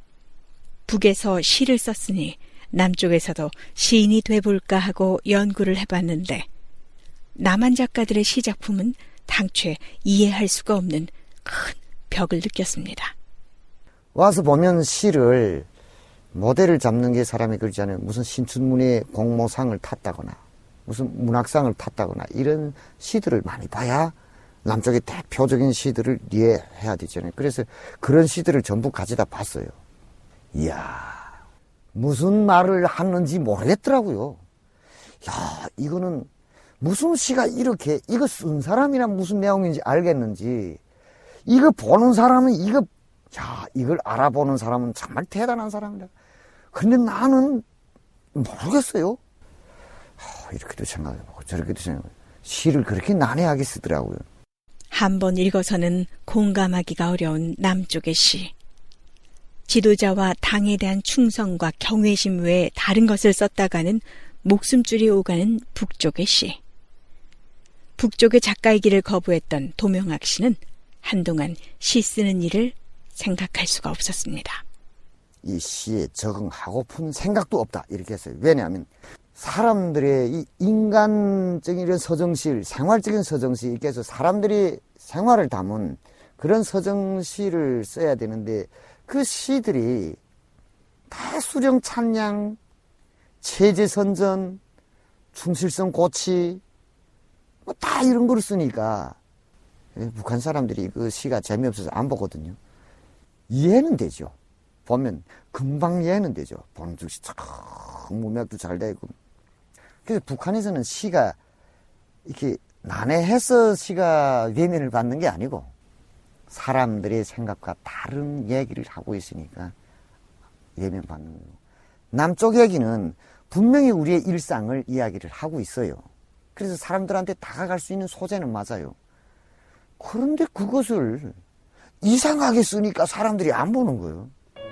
북에서 시를 썼으니 남쪽에서도 시인이 돼볼까 하고 연구를 해봤는데 남한 작가들의 시작품은 당최 이해할 수가 없는 큰 벽을 느꼈습니다. 와서 보면 시를 모델을 잡는 게 사람이 그러잖아요. 무슨 신춘문예 공모상을 탔다거나 무슨 문학상을 탔다거나 이런 시들을 많이 봐야 남쪽의 대표적인 시들을 이해해야 되잖아요. 그래서 그런 시들을 전부 가져다 봤어요. 이야, 무슨 말을 하는지 모르겠더라고요. 야, 이거는 무슨 시가 이렇게 이거 쓴 사람이나 무슨 내용인지 알겠는지 이거 보는 사람은 이거 야, 이걸 알아보는 사람은 정말 대단한 사람이다. 근데 나는 모르겠어요. 하, 이렇게도 생각해보고 저렇게도 생각해보고 시를 그렇게 난해하게 쓰더라고요. 한 번 읽어서는 공감하기가 어려운 남쪽의 시. 지도자와 당에 대한 충성과 경외심 외에 다른 것을 썼다가는 목숨줄이 오가는 북쪽의 시. 북쪽의 작가의 길을 거부했던 도명학 씨는 한동안 시 쓰는 일을 생각할 수가 없었습니다. 이 시에 적응하고픈 생각도 없다 이렇게 했어요. 왜냐하면 사람들의 이 인간적인 이런 서정시를 생활적인 서정시 이렇게 해서 사람들이 생활을 담은 그런 서정시를 써야 되는데 그 시들이 다 수령 찬양, 체제 선전, 충실성 고치 뭐 다 이런 거를 쓰니까 북한 사람들이 그 시가 재미없어서 안 보거든요. 이해는 되죠. 보면 금방 이해는 되죠. 보는 즉시 참 문맥도 잘 되고. 그래서 북한에서는 시가 이렇게 난해해서 시가 외면을 받는 게 아니고 사람들의 생각과 다른 얘기를 하고 있으니까 외면받는 거예요. 남쪽 얘기는 분명히 우리의 일상을 이야기를 하고 있어요. 그래서 사람들한테 다가갈 수 있는 소재는 맞아요. 그런데 그것을 이상하게 쓰니까 사람들이 안 보는 거예요.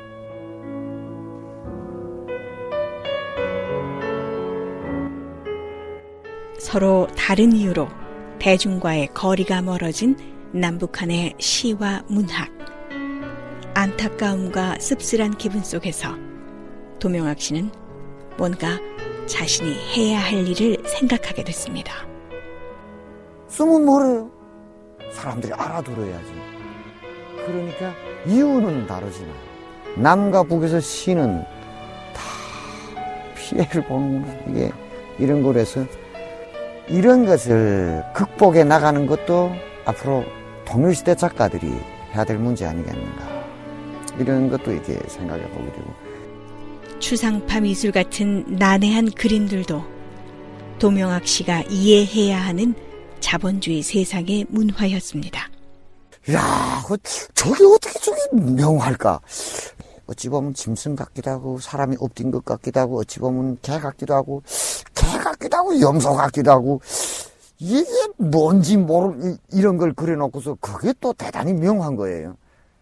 서로 다른 이유로 대중과의 거리가 멀어진 남북한의 시와 문학. 안타까움과 씁쓸한 기분 속에서 도명학 씨는 뭔가 자신이 해야 할 일을 생각하게 됐습니다. 쓰면 뭐래요? 사람들이 알아들어야지. 그러니까 이유는 다르지만 남과 북에서 시는 다 피해를 보는구나. 이게 이런 거라서 이런 것을 극복해 나가는 것도 앞으로 동일시대 작가들이 해야 될 문제 아니겠는가. 이런 것도 이렇게 생각해 보게 되고. 추상파 미술 같은 난해한 그림들도 도명학 씨가 이해해야 하는 자본주의 세상의 문화였습니다. 야, 저게 어떻게 저게 명화할까? 어찌 보면 짐승 같기도 하고 사람이 엎드린 것 같기도 하고 어찌 보면 개 같기도 하고 개 같기도 하고 염소 같기도 하고 이게 뭔지 모르 이런 걸 그려놓고서 그게 또 대단히 명화한 거예요.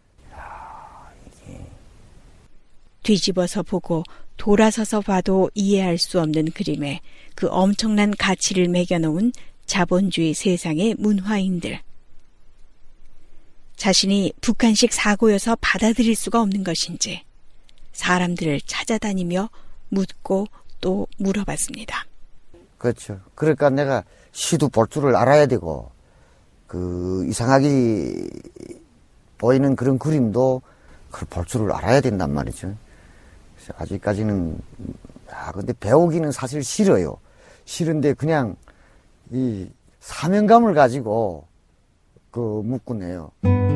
뒤집어서 보고 돌아서서 봐도 이해할 수 없는 그림에 그 엄청난 가치를 매겨놓은 자본주의 세상의 문화인들. 자신이 북한식 사고여서 받아들일 수가 없는 것인지 사람들을 찾아다니며 묻고 또 물어봤습니다. 그렇죠. 그러니까 내가 시도 볼 줄을 알아야 되고 그 이상하게 보이는 그런 그림도 그걸 볼 줄을 알아야 된단 말이죠. 그래서 아직까지는 아 근데 배우기는 사실 싫어요. 싫은데 그냥 이 사명감을 가지고 그 묻곤 해요.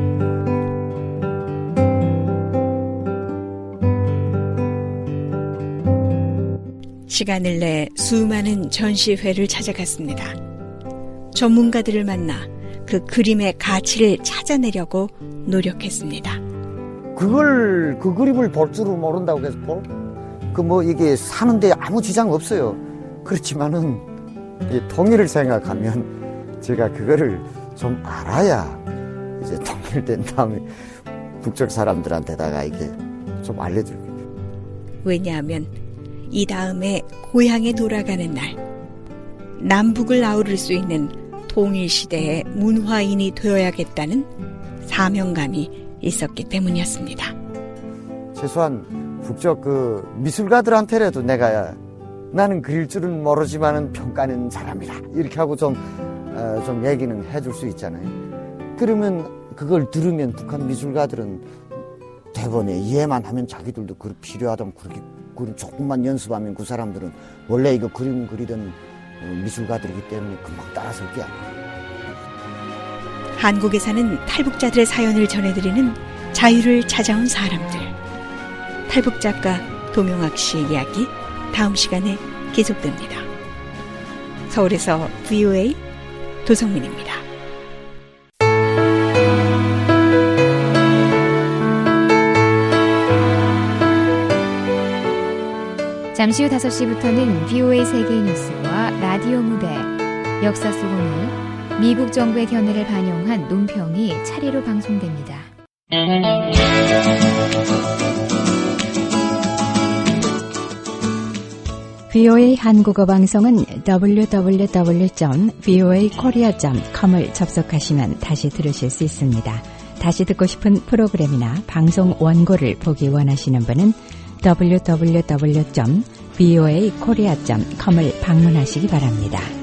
시간을 내 수많은 전시회를 찾아갔습니다. 전문가들을 만나 그 그림의 가치를 찾아내려고 노력했습니다. 그걸 그 그림을 볼 줄을 모른다고 해서 볼? 그 뭐 이게 사는데 아무 지장 없어요. 그렇지만은 이 통일을 생각하면 제가 그거를 좀 알아야 이제 통일된 다음에 북쪽 사람들한테다가 이게 좀 알려드립니다. 왜냐하면 이 다음에 고향에 돌아가는 날 남북을 아우를 수 있는 통일시대의 문화인이 되어야겠다는 사명감이 있었기 때문이었습니다. 최소한 북쪽 그 미술가들한테라도 내가 나는 그릴 줄은 모르지만은 평가는 잘합니다. 이렇게 하고 좀, 어, 좀 얘기는 해줄 수 있잖아요. 그러면 그걸 들으면 북한 미술가들은 대번에 이해만 하면 자기들도 그 필요하다면 그렇게 그림 조금만 연습하면 그 사람들은 원래 이거 그림 그리던 미술가들이기 때문에 금방 따라설 게 아니에요. 한국에 사는 탈북자들의 사연을 전해드리는 자유를 찾아온 사람들. 탈북 작가 도명학 씨의 이야기 다음 시간에 계속됩니다. 서울에서 브이오에이 도성민입니다. 잠시 후 다섯 시부터는 브이오에이 세계 뉴스와 라디오 무대, 역사 속 오늘, 미국 정부의 견해를 반영한 논평이 차례로 방송됩니다. 브이오에이 한국어 방송은 더블유 더블유 더블유 점 브이오에이 코리아 점 컴을 접속하시면 다시 들으실 수 있습니다. 다시 듣고 싶은 프로그램이나 방송 원고를 보기 원하시는 분은 더블유 더블유 더블유 점 브이오에이 코리아 점 컴을 방문하시기 바랍니다.